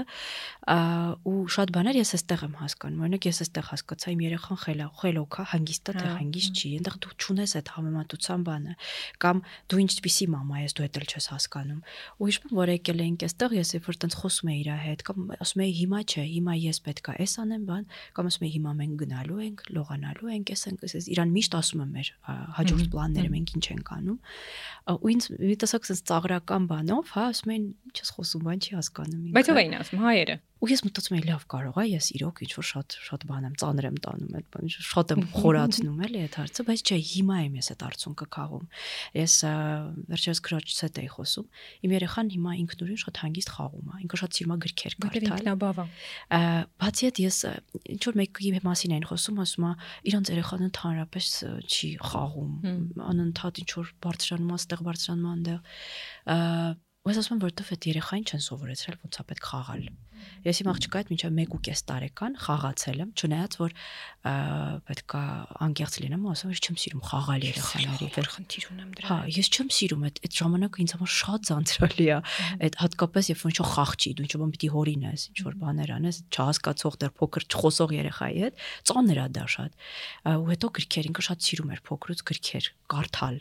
[SPEAKER 1] ու շատ բաներ ես էստեղ եմ հասկանում։ Օրինակ ես էստեղ հասկացա իմ երեխան խելոք է, հանգիստ է, թե հանգիստ չի, այնտեղ դու չունես այդ համեմատության բանը, կամ դու ինչպիսի մամա ես, դու էլ չես հասկանում։ Ու հիշում որ եկել էինք այստեղ, ես երբ որ տենց խոսում էի իր հետ, կամ ասում էի հիմա չէ, հիմա ես պետքա էս անեմ բան, կամ ասում էի հիմա մենք գնալու ենք, լողանալու ենք, ես իրան միշտ ասում եմ մեր հաջորդ պլանները մենք ինչ ենք անում։ Ու ինձ մի տեսակ sense ծաղրական բանով, հա, ասում էին ինչ ես խոսում, բան չի հասկանում ինքը։
[SPEAKER 2] Բայց ով էին ասում, հայերը։
[SPEAKER 1] Ու ես մտածում էի լավ կարող է, ես իրոք ինչ որ շատ բան եմ ծանր եմ տանում այդ բանը, շատ եմ խորացնում էլի այդ հարցը, բայց չէ, հիմա եմ ես այդ արդյունքը քաղում։ Ես վերջերս քրոջից հետ էի խոսում, իմ երեխան հիմա ինքնուրույն շատ հանգիստ խաղում է, ինքը շատ սիրում է գրքեր կարդալ։
[SPEAKER 2] Ինքնաբավ է։
[SPEAKER 1] Բացի այդ ես ինչ որ մեկի մասին էին խոսում, ասում է իրանց երեխան ընդհանրապես չի խաղում, անընդհատ ինչ որ բարձրանում է, ստեղ բարձրանում է այնտեղ։ Ու ես ասում եմ, որովհետև այդ երեխային չեն սովորեցրել ոնց է պետք խաղալ։ Ես իմ աղջկա հետ մինչև 1.5 տարեկան խաղացել եմ, չնայած որ պետքա անկեղծ լինեմ ու ասեմ, ես չեմ սիրում խաղալ երեխաների հետ։
[SPEAKER 2] Խնդիր ունեմ դրա։
[SPEAKER 1] Հա, ես չեմ սիրում այդ ժամանակը ինձ համար շատ ձանձրալի է։ Այդ հատկապես երբ որ ինչ-որ խաղ չի, դու ինչ-որ բան պիտի հորինես, ինչ-որ բաներ անես, չհասկացող դեռ փոքր չխոսող երեխայի հետ, ծանր է դա շատ։ Ու հետո գրքեր, ինքը շատ սիրում էր փոքրուց գրքեր կարդալ։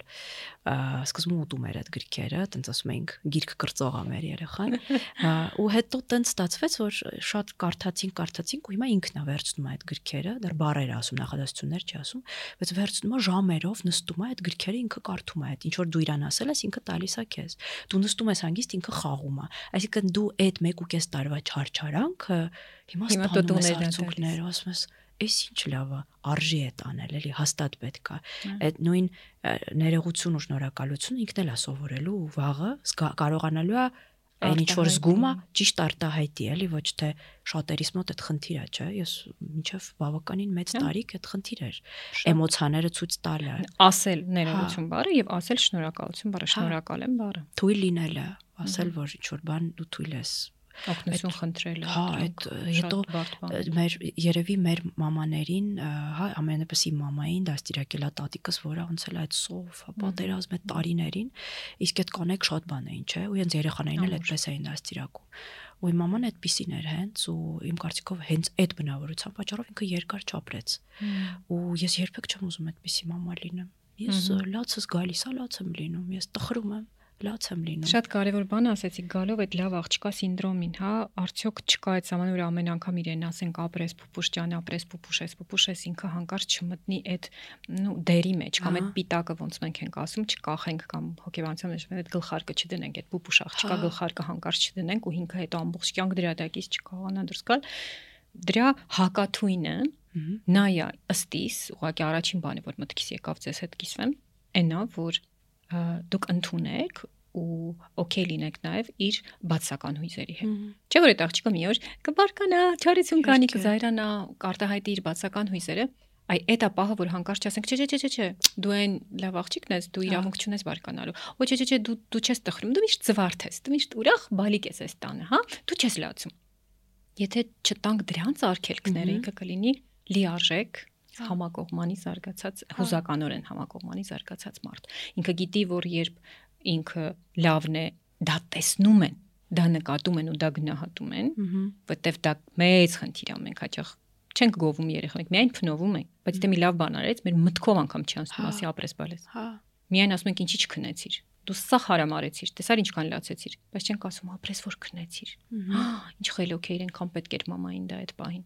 [SPEAKER 1] Սկզբում ուտում էր այդ գրքերը, տենց ասում էինք գիրք կրծող է մեր երեխան։ Ու հետո տենց ստացվեց, որ շատ կարդացինք ու հիմա ինքն է վերցնում այդ գրքերը, դեռ բառեր ասում, նախադասություններ չի ասում, բայց վերցնում է ժամերով, նստում է այդ գրքերը ինքը կարդում է, այդ ինչ որ դու իրան ասել ես, ինքը տալիս է քեզ։ Դու նստում ես հանգիստ, ինքը խաղում է։ Այսինքն դու այդ 1.5 տարվա չարչարանքը հիմա ստանում ես արդյունքներ, ասում ես էս ինչ լավ է, արժի է տանել, էլի հաստատ պետք է։ Այդ նույն ներողություն ու շնորհակալություն ինքն էլ է սովորելու ու վաղը կարողանալու է այն ինչ որ զգում է ճիշտ արտահայտի, էլի ոչ թե շատերիս մոտ այդ խնդիրը, չէ՞, ես մինչև բավականին մեծ տարիք այդ խնդիր էր էմոցիաները ցույց տալը,
[SPEAKER 2] ասել ներողություն բառը եւ ասել շնորհակալություն բառը, շնորհակալ եմ բառը,
[SPEAKER 1] թույլ լինելը, ասել որ ինչ որ բան դու թույլ ես
[SPEAKER 2] օգնություն խնդրելը։
[SPEAKER 1] Հա, այդ հետո մեր երևի մեր մամաներին, հա, ամենապես իմ մամային դաստիարակելա տատիկս, որը անցել այդ սով, պատերազմ այդ տարիներին, իսկ այդ կանեք շատ բան էին, չէ՞, ու հենց երեխաներին էլ այդպես էին դաստիարակում։ Ու իմ մաման այդպեսին էր հենց, ու իմ կարծիքով հենց այդ բնավորության պատճառով ինքը երկար չապրեց։ Ու ես երբեք չեմ ուզում այդպեսի մամա լինեմ։ Ես լացս գալիս է, լաց եմ լինում, ես տխրում եմ, լաց եմ լինում։
[SPEAKER 2] Շատ կարևոր բան ասեցիք գալով այդ լավ աղջկա սինդրոմին, հա, արդյոք չկա այդ սահմանը, որ ամեն անգամ իրեն ասենք ապրես փուփուշ ջան, ապրես փուփուշես, ինքը հանկարծ չմտնի այդ դերի մեջ, կամ այդ պիտակը ոնց մենք ենք ասում, չկախենք կամ հոգեբանության մեջ այդ գլխարկը չդնենք, այդ փուփուշ աղջկա գլխարկը հանկարծ չդնենք ու ինքը հետո ամբողջ կյանք դրա տակից չկարողանա դուրս գալ։ Դրա հակաթույնը նայա ըստիս, ուղղակի առաջին բանը, որ մտքիս եկավ ձեզ հետ կիսվեմ, այնա, որ դուք ընդունեք ու օքեյ լինեք նաև իր բացական հույզերի հետ։ Չէ՞ որ այդ աղջիկը մի օր կբարկանա, չարություն կանի, կզայրանա, կարտահայտի իր բացական հույզերը, այ այդ է պահը, որ հանկարծ ասենք, չէ, դու այն լավ աղջիկն ես, դու իրավունք չունես բարկանալու։ Ոչ, չէ, դու չես տխրում, դու միշտ զվարթ ես, դու միշտ ուրախ բալիկ ես այս տանը, հա, դու չես լացում։ Եթե չտանք դրանց արգելքները, ինքը կլինի լիարժեք համակողմանի զարգացած, հուզականորեն համակողմանի զարգացած մարդ։ Ինքը գիտի, որ երբ ինքը լավն է, դա տեսնում են, դա նկատում են ու դա գնահատում են, որտեվ դա մեծ խնդիր է, մենք հաճախ չենք գովում երեխաներ, միայն փնովում ենք, բայց դե մի լավ բան արեց, մեր մտքով անգամ չի անցնում, ասի ապրես բալես։ Հա։ Միայն ասում ենք ինչի չքնեցիր։ Դու սա հարամ արեցիր, տեսար ինչքան լացեցիր, բայց չենք ասում ապրես որ քնեցիր։ Ինչ խելոք է իրենքան պետք էր մամային դա այդ պահին։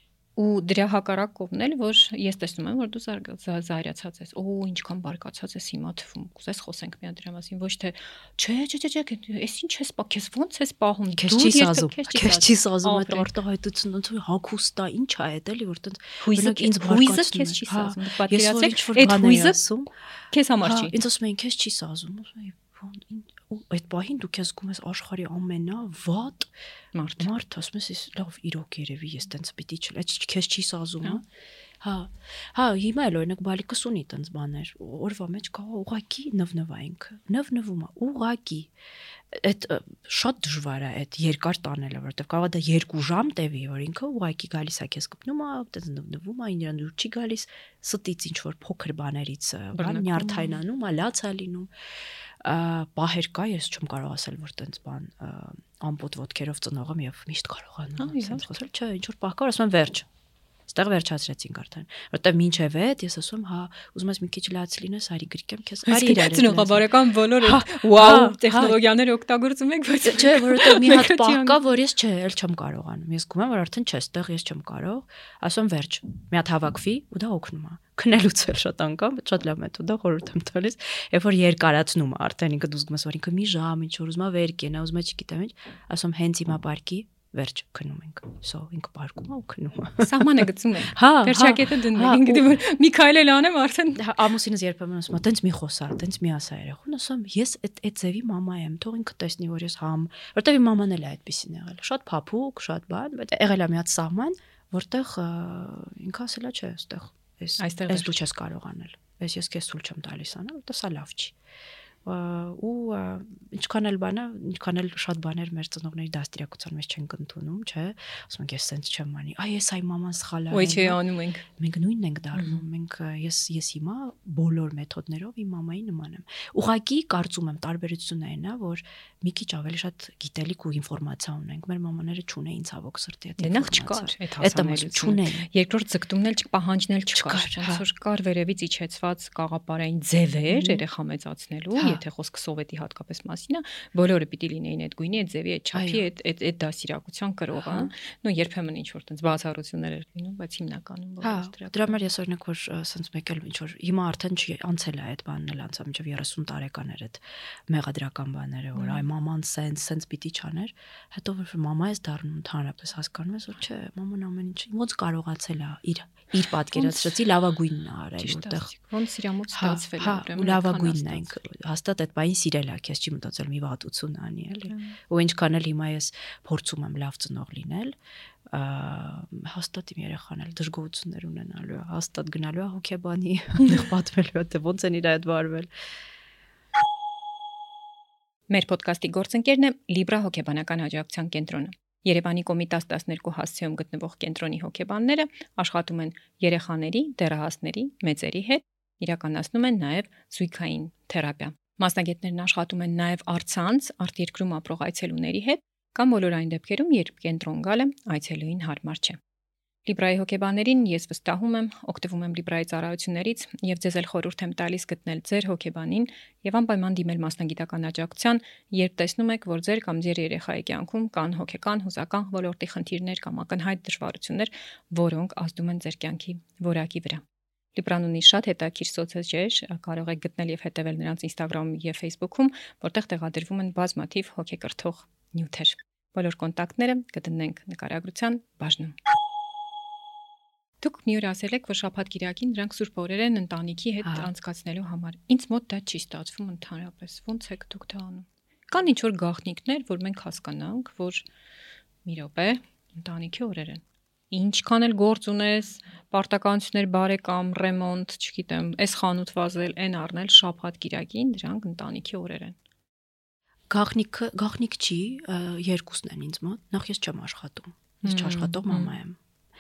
[SPEAKER 2] Ու դրա հակառակ կողմն էլ որ ես տեսնում եմ որ դու զայրացած ես, օ ինչքան բարկացած ես հիմա թվում, կուզես խոսենք մի հատ դրա մասին, ոչ թե չէ, էս ինչ ես պա, քեզ ոնց ես պահում,
[SPEAKER 1] քեզ չի սազում այդ արտահայտությունը, ոնց որ հակուստ է, ինչ է այդ էլի, որ տենց
[SPEAKER 2] հույզը քեզ չի սազում, պատկերացրեք, այդ հույզը քեզ համար չի։
[SPEAKER 1] Ինձ ասում են քեզ չի սազում, ու այդ պահին դու քեզ զգում ես աշխարհի ամենավատ մարդ, ասում ես լավ իրոք երևի ես տենց պիտի քեզ չի սազում, Հա, հիմա էլ օրինակ բալիկս ունի տենց բաներ, օրվա մեջ կա ուղակի նվնվա ինքը, նվնվում է, ուղակի։ Այդ շատ դժվար է այդ երկար տանելը, որովհետև կարող է դա 2 ժամ տևի, որ ինքը ուղակի գալիս է քեզ կպնում է, տենց նվնվում է, ինքն դուր չի գալիս, ստից ինչ որ փոքր բաներից, բան նյարդայնանում, լաց է լինում։ Պահեր կա, ես չեմ կարող ասել, որ տենց բան ամբողջ ոտքերով ծնողում եւ միշտ կարողանում եմ խոսել, չէ, ինչ որ պահ կար, ասում եմ վերջ։ Ստեղ վերջացրեցինք արդեն, որտեղ մինչև այդ ես ասում, հա, ուզում ես մի քիչ լաց լինես, արի գրկեմ քեզ, արի իրար։
[SPEAKER 2] Ծնողաբարական բոլոր վաու տեխնոլոգիաները օգտագործում եք, բայց
[SPEAKER 1] չէ, որովհետև մի հատ պահ կա, որ ես չէ, էլ չեմ կարողանում։ Ես գում եմ, որ արդեն չէ, ստեղ ես չեմ կարող, ասում վերջ։ Մի հատ հավաքվի ու դա օգնում է։ Քնելուց էլ շատ անգամ, շատ լավ մեթոդ է, խորհուրդ եմ տալիս, երբ որ երկարացնում է, արդեն ինքը դու զգում ես, որ ինքը մի ժամ, ինչ որ ուզում է վեր կենա, ուզում է չգիտեմ ինչ, ասում հենց հիմա պարկի վերջ քնում ենք։ Սո ինքը պարկում է ու քնում է։
[SPEAKER 2] Սահմանը գծում է։ Վերջակետը դնում է։ Ինքը որ մի քայլ էլ անեմ արդեն
[SPEAKER 1] ամուսինս երբեմն ասում է, տենց մի խոսա, տենց մի ասա երախուն, ասում ես այդ ձևի մամա եմ, թող ինքը տեսնի, որ ես համ, որտեվ իմ մաման էլ է այդպեսին եղել։ Շատ փափուկ, շատ բան, բայց եղել է մի հատ սահման, որտեղ ինքը ասել է, չէ, այստեղ ես դու չես կարող անել։ Ես քեզ ցույց չեմ տալիս անել, դա սա լավ չի։ Ու ինչքան էլ բանա, ինչքան էլ շատ բաներ մեր ծնողների դաստիարակության մեջ չեն ընդունում, չէ, ասում ենք ես սենց չեմ անի, այս այ մաման սխալ է։
[SPEAKER 2] Ոյ չի անում ենք։
[SPEAKER 1] Մենք նույնն ենք դառնում, մենք ես հիմա բոլոր մեթոդներով իմ մամայի նման եմ։ Ուղղակի կարծում եմ տարբերությունն այն է, որ մի քիչ ավելի շատ գիտելիք ու ինֆորմացիա ունենք։ Մեր մամաները չունեին ցավոք սրտի այդ
[SPEAKER 2] ինֆորմացիա։ Այդ
[SPEAKER 1] չունեին։
[SPEAKER 2] Երկրորդ ձգտումն էլ պահանջն էլ չկար, ոնց որ կար վերևից իջեցված կաղապարային ձևեր երեխա մեծացնելու, եթե խոսքը սովետի հատկապես մասին է, բոլորը պիտի լինեին այդ գույնի, այդ ձևի, այդ չափի, այդ դասիրակության կրողը, նո երբեմն ինչ որ տենց բացառություններ էր լինում, բայց հիմնականում բոլորը դրա։
[SPEAKER 1] Դրա համար ես օրինակ որ ասենց մեկ էլ ինչ որ հիմա արդեն չի անցել է այդ բանն էլ անցա մինչև 30 տարեկան էր այդ մեղադրական բաները, որ այ մաման սենց պիտի չաներ, հետո որ մամա ես դառնում ընդհանրապես հասկանում ես, որ չէ, մաման ամեն ինչ ոնց կարողացել է իր պատկերացրածի լավագույնն է արել, որտեղ
[SPEAKER 2] ոնց իր ամոց ստացվել է,
[SPEAKER 1] ուրեմն լավագույնն է ինքը հաստատ այդ բային սիրել է, քեզ չի մտածել մի վատություն անի, էլի։ Ու ինչքան էլ հիմա ես փորձում եմ լավ ծնող լինել, հաստատ իմ երեխան էլ դժգոհություններ ունենալու է, հաստատ գնալու է հոգեբանի, այնտեղ պատմելու է, թե ոնց են իր այդ վարվել։
[SPEAKER 2] Մեր ոդկասթի գործընկերն է Libra հոգեբանական աջակցության կենտրոնը։ Երևանի Կոմիտաս 12 հասցեում գտնվող կենտրոնի հոգեբանները աշխատում են երեխաների, դեռահասների, մեծերի հետ, իրականացնում են նաև զույգային թերապիա։ Մասնագետներն աշխատում են նաև առցանց արտերկրում ապրող այցելուների հետ կամ բոլոր այն դեպքերում, երբ կենտրոն գալը այցելուին հարմար չէ։ Libraի հոգեբաներին ես վստահում եմ, օգտվում եմ Libraի ծառայություններից եւ ձեզ էլ խորհուրդ եմ տալիս գտնել ձեր հոգեբանին եւ անպայման դիմել մասնագիտական աջակցության, երբ տեսնում եք, որ ձեր կամ ձեր երեխայի կյանքում կան հոգեկան, հուզական ոլորտի խնդիրներ կամ ակնհայտ դժվարություններ, որոնք ազդում են ձեր կյանքի որակի վրա։ Libran ունի շատ հետաքրքիր սոցցանցեր, կարող եք գտնել եւ հետեւել նրանց Instagram-ում եւ Facebook-ում, որտեղ տեղադրվում են բազմաթիվ հոգեկրթող նյութեր։ Բոլոր կոնտակտները կդնենք նկարագրության բաժնում։ Դուք մի օր ասել եք, որ շաբաթ-կիրակին դրանք սուրբ օրեր են ընտանիքի հետ անցկացնելու համար։ Ինձ մոտ դա չի ստացվում ընդհանրապես։ Ոնց եք դուք դա անում։ Կան ինչ որ գաղտնիքներ, որ մենք հասկանանք, որ մի րոպե ընտանիքի օրեր են։ Ինչքան էլ գործ ունես, պարտականություններ, բարեկամ, ռեմոնտ, չգիտեմ, այս խանութ վազել, այն առնել, շաբաթ-կիրակին դրանք ընտանիքի օրեր են։
[SPEAKER 1] Գաղտնիք չի, երկուսն են ինձ մոտ։ Նախ ես չեմ աշխատում։ Ես չաշխատող մամա եմ։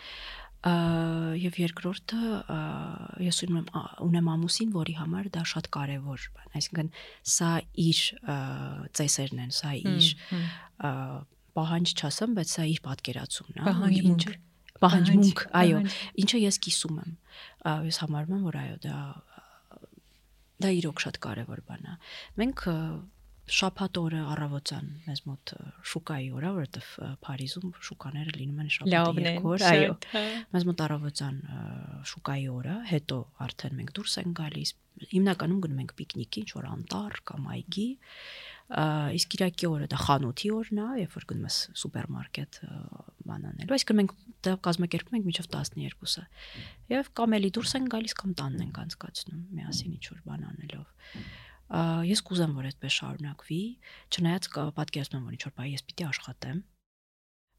[SPEAKER 1] Եվ երկրորդը ես ունեմ ամուսին, որի համար դա շատ կարևոր բան, այսինքն սա իր ծեսերն են, սա իր պահանջ չասեմ, բայց սա իր պատկերացումն է, պահանջմունք, այո, ինչը ես կիսում եմ, ես համարում եմ, որ այո, դա իրոք շատ կարևոր բան է։ Մենք շաբաթ օրը առավոտյան մեզ մոտ շուկայի օր է, որովհետև Փարիզում շուկաները լինում են շաբաթի երկու օր, այո։ Մեզ մոտ առավոտյան շուկայի օրը, հետո արդեն մենք դուրս ենք գալիս, հիմնականում գնում ենք պիկնիկի, ինչ որ անտառ կամ այգի, իսկ կիրակի օրը դա խանութի օրն է, երբ որ գնում ես սուպերմարկետ բան անելու, այսինքն մենք դա կազմակերպում ենք մինչև 12-ը։ Եվ կամ էլի դուրս ենք գալիս կամ տանն ենք անցկացնում միասին ինչ որ բան անելով։ Ես կուզեմ, որ այդպես շարունակվի, չնայած պատկերացնում եմ, որ ինչ որ բայ ես պիտի աշխատեմ,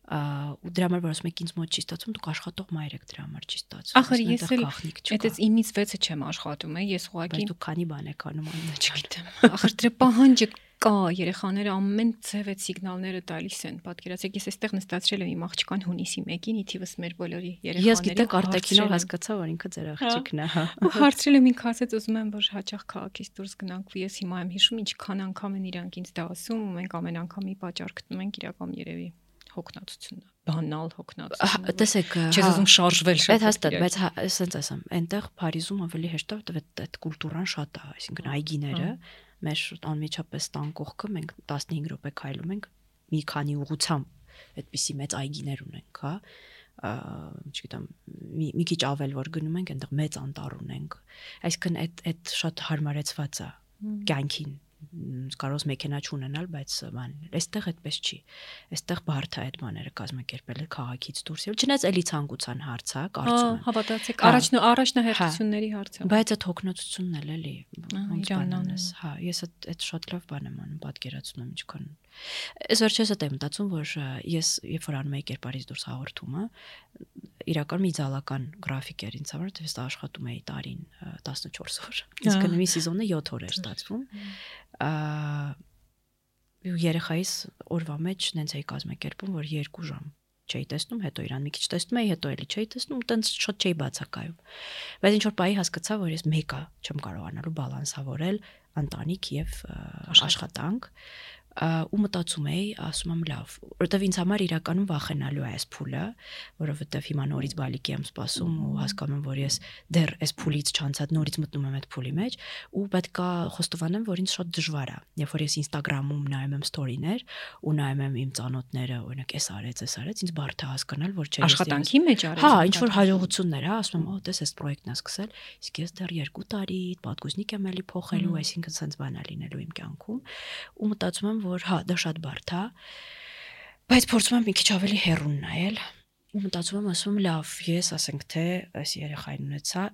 [SPEAKER 1] ու դրա համար որ ասում եք ինձ մոտ չի ստացվում, դուք աշխատող մայր եք դրա համար չի ստացվում։
[SPEAKER 2] Ախր ես էլ այդպես 9-ից 6-ը չեմ աշխատում, ես ուղղակի
[SPEAKER 1] դուք քանի բան եք անում աննա
[SPEAKER 2] չգիտեմ։ Ախր դրա պահանջը կա, երեխաները ամեն ձև սիգնալները տալիս են։ Պատկերացեք, ես այստեղ նստածրել եմ իմ աղջկան հունիսի 1-ին, ի թիվս մեր բոլորի երեխաների։
[SPEAKER 1] Ես գիտեք արտաքինով հասկացա, որ ինքը ձեր աղջիկն է, հա։
[SPEAKER 2] Ու հարցրել եմ ինքը ասեց ուզում եմ որ հաճախ քաղաքից դուրս գնանք, ու ես հիմա եմ հիշում ինչքան անգամ են իրանք ինձ դա ասում, ու մենք ամեն անգամ մի պատճառ գտնում ենք իրական երևի հոգնածությունը, բանալ հոգնածությունը։
[SPEAKER 1] Տեսեք,
[SPEAKER 2] չես ուզում շարժվել շատ։
[SPEAKER 1] Այդ հաստատ, բայց ասենց ասեմ, այնտեղ Փարիզում ավելի հեշտ է, որտեղ այդ կուլտուրան շատ է, այսինքն այգիները, մեր անմիջապես տան կողքը մենք 15 րոպե քայլում ենք, մի քանի ուղղությամբ այդպիսի մեծ այգիներ ունենք, հա, չգիտեմ, մի քիչ ավել որ գնում ենք, այնտեղ մեծ անտառ ունենք, այսինքն այդ շատ հարմարեցված է կյանքին։ Կարող ես մեքենա չունենալ, բայց բան, այստեղ այդպես չի։ Այստեղ բարդ է այդ բաները կազմակերպել քաղաքից դուրս։ Չնայած էլի ցանկության հարց է, կարծում եմ։
[SPEAKER 2] Հավատացեք, առաջնահերթությունների հարցը։
[SPEAKER 1] Բայց այդ հոգնածությունն էլ էլի ոնց բանանես, հա, ես այդ շատ լավ բան եմ անում, պատկերացնում եմ ինչքան։ Այս վերջերս եմ մտածում, որ ես երբ որ անում եի կերպարից դուրս հաղորդումը, իրական մի զալական գրաֆիկ էր ինձ համար, թե ես աշխատում էի տարին 14 օր։ Իսկ մի սեզոնը 7 օր էր ստացվում։ Երեխայիս օրվա մեջ նենց էի կազմակերպում, որ 2 ժամ չէի տեսնում, հետո իրան մի քիչ տեսնում էի, հետո էլի չէի տեսնում, տենց շատ չէի բացակայում։ Բայց ինչ որ պահի հասկացա, որ ես մեկը չեմ կարողանալու բալանսավորել ընտանիք եւ աշխատանք, ու մտածում էի, ասում եմ լավ, որովհետև ինձ համար իրականում վախենալու է այս փուլը, որովհետև հիմա նորից բալիկի եմ սպասում ու հասկանում եմ, որ ես դեռ այս փուլից չանցած նորից մտնում եմ այդ փուլի մեջ ու պետք է խոստովանեմ, որ ինձ շատ դժվար է, երբ որ ես Instagram-ում նայում եմ ստորիներ ու նայում եմ իմ ծանոթները, օրինակ էս արեց, ինձ բարդ է հասկանալ, որ չէ
[SPEAKER 2] աշխատանքի մեջ արեց։
[SPEAKER 1] Հա, ինչ որ հաջողություններ, հա, ասում եմ, օ, տես այս պրոյեկտն է սկսել, իսկ ես դեռ 2 տարի պատգոզնիկ եմ էլի փոխելու, այսինքն sense բան է լինելու իմ կյանքում ու մտածում եմ որ հա դա շատ բարդ է բայց փորձում եմ մի քիչ ավելի հեռուն նայել ու մտածում եմ ասում լավ ես ասենք թե այս երեխային ունեցա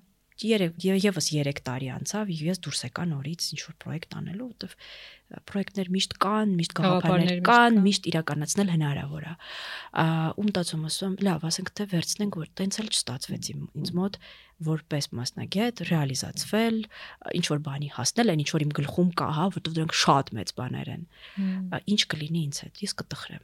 [SPEAKER 1] եւս 3 տարի անցավ եւ ես դուրս եկա նորից ինչ որ պրոյեկտ անելու որտեվ պրոյեկտներ միշտ կան միշտ գաղափարներ կան միշտ իրականացնել հնարավոր է ու մտածում ասում լավ ասենք թե վերցնենք որ տենց էլ չստացվեց ինձ մոտ որպես մասնագետ ռեալիզացվել ինչ որ բանի հասնել այն ինչ որ իմ գլխում կա հա որտեվ դրանք շատ մեծ բաներ են ինչ կլինի ինձ հետ ես կտխրեմ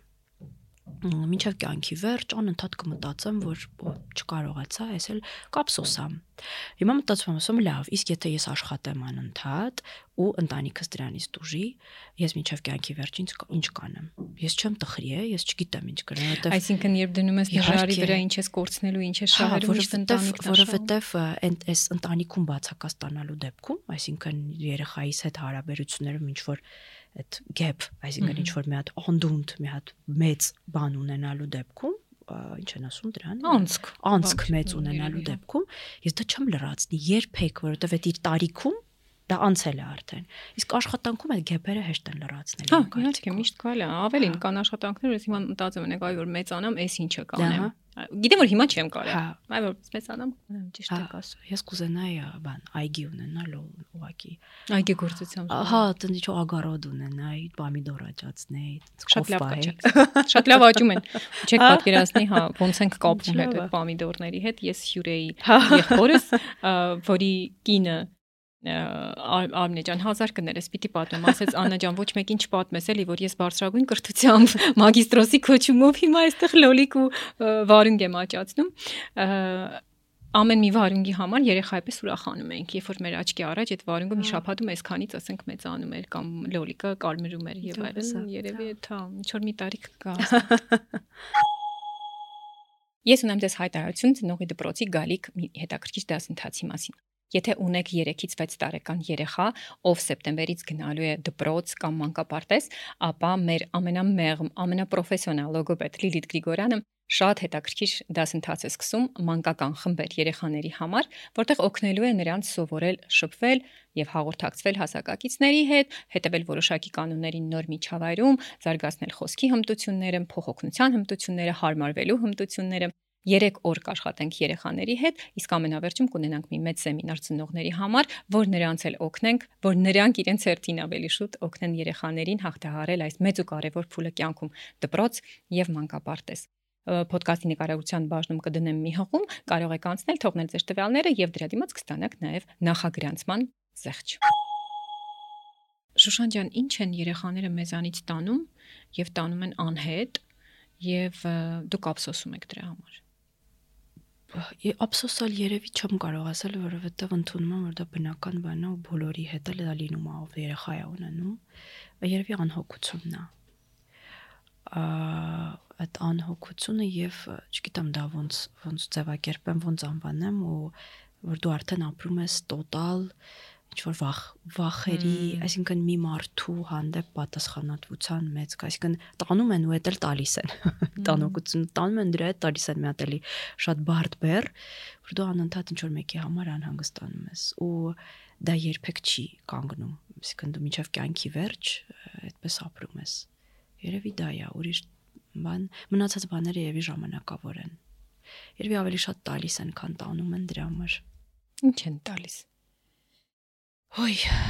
[SPEAKER 1] մինչև կյանքի վերջ անընդհատ կմտածեմ որ չկարողացա ես էլ կապսոս եմ հիմա մտածում եմ ասում լավ իսկ եթե ես աշխատեմ անընդհատ ու ընտանիքս դրանից դուժի ես մինչև կյանքի վերջ ինչ կանեմ ես չեմ տխրի ես չգիտեմ ինչ կրեմ որովհետև
[SPEAKER 2] այսինքն երբ դնում ես նժարի վրա ինչ ես կորցնելու ինչ ես շահելու միշտ ընտանիքն
[SPEAKER 1] որովհետև այս ընտանիքում բացակա ստանալու դեպքում այսինքն երեխայիս հետ հարաբերություններում ինչ որ այդ gap, այսինքն ինչ որ մի հատ անդունդ, մի հատ մեծ բան ունենալու դեպքում, ինչ են ասում դրան, անցք մեծ ունենալու դեպքում, ես դա չեմ լրացնի երբեք, որովհետև այդ իր տարիքում դա անցել է արդեն։ Իսկ աշխատանքում այդ gap-երը հեշտ են լրացնել։
[SPEAKER 2] Հա, իհարկե, միշտ կարելի է, ավելին կան աշխատանքներ, ես հիմա մտածում եմ, այ որ մեծանամ, էս ինչը կանեմ։ Գիտեմ որ հիմա չեմ կարող, այ որ մեծանամ, ճիշտ եք ասում։
[SPEAKER 1] Ես կուզենայի բան, այգի ունենալ ուղակի։
[SPEAKER 2] Այգի գործությամբ։
[SPEAKER 1] Հա, տնի ինչ ագարոդ ունենայի, պոմիդոր աճացնեի,
[SPEAKER 2] շատ լավ կաճակ։ Շատ լավ աճում են։ Չեք պատկերացնի, հա, ոնց ենք կապում հետ այդ պոմիդորների հետ։ Ես հյուրեի եղբորս, որի կինը Արմենե ջան 1000 կներես պիտի պատմեմ ասեց Աննա ջան ոչ մեկին չպատմես էլի որ ես բարձրագույն կրթությամբ մագիստրոսի քոչումով հիմա այստեղ լոլիկ ու վարունգ եմ աճացնում ամեն մի վարունգի համար երեխայպես ուրախանում ենք երբ որ մեր աչքի առաջ այդ վարունգը մի շաբաթում այսքանից ասենք մեծանում էր կամ լոլիկը կարմրում էր եւ այլն երևի դա ինչ որ մի տարիք կա Ես ունեմ դες հայտարարություն ծնողի դպրոցի գալիք հետաքրքիր դասընթացի մասին Եթե ունեք 3-ից 6 տարեկան երեխա, ով սեպտեմբերից գնալու է դպրոց կամ մանկապարտեզ, ապա մեր ամենամեղմ, ամենապրոֆեսիոնալ լոգոպեդ Լիլիթ Գրիգորյանը շատ հետաքրքիր դասընթաց է սկսում մանկական խմբեր երեխաների համար, որտեղ օգնելու է նրանց սովորել շփվել եւ հաղորդակցվել հասակակիցների հետ, հետևել որոշակի կանոններին նոր միջավայրում, զարգացնել խոսքի հմտությունները, փոխօգնության հմտությունները, հարմարվելու հմտությունները 3 օր կաշխատենք երեխաների հետ, իսկ ամենավերջում կունենանք մի մեծ սեմինար ծնողների համար, որ նրանց էլ օգնենք, որ նրանք իրենց հերթին ավելի շուտ օգնեն երեխաներին հաղթահարել այս մեծ ու կարևոր փուլը կյանքում՝ դպրոց եւ մանկապարտեզ։ podcast-ի նկարագրության բաժնում կդնեմ մի հղում, կարող եք անցնել, թողնել ձեր տվյալները եւ դրա դիմաց կստանաք նաեւ նախագրանցման զեղչ։ Շուշան ջան, ինչ են երեխաները մեզանից տանում եւ տանում են անհետ եւ դուք ափսոսում եք դրա համար։
[SPEAKER 1] Ափսոսալ երևի չեմ կարող ասել, որովհետեւ ընդունում եմ, որ դա բնական բան է ու բոլորի հետ էլ դա լինում է, ով երեխա է ունենում, երևի անհոգությունն է։ Այդ անհոգությունը եւ չգիտեմ դա ոնց ձևակերպեմ, ոնց անվանեմ ու որ դու արդեն ապրում ես տոտալ ինչ-որ վախերի, այսինքն մի մարդու հանդեպ պատասխանատվության մեծ, այսինքն տանում են ու էդ էլ տալիս են։ Տանողություն տանում են դրա հետ տալիս են մի հատ էլի շատ բարդ բեռ, որ դու անընդհատ ինչ-որ մեկի համար անհանգստանում ես ու դա երբեք չի կանգնում։ Այսինքն դու մինչև կյանքի վերջ այդպես ապրում ես։ Երևի դա է, ուրիշ բան, մնացած բաները երևի ժամանակավոր են։ Երևի ավելի շատ տալիս են, քան տանում են դրա համար։
[SPEAKER 2] Ինչ են տալիս։
[SPEAKER 1] Ոյ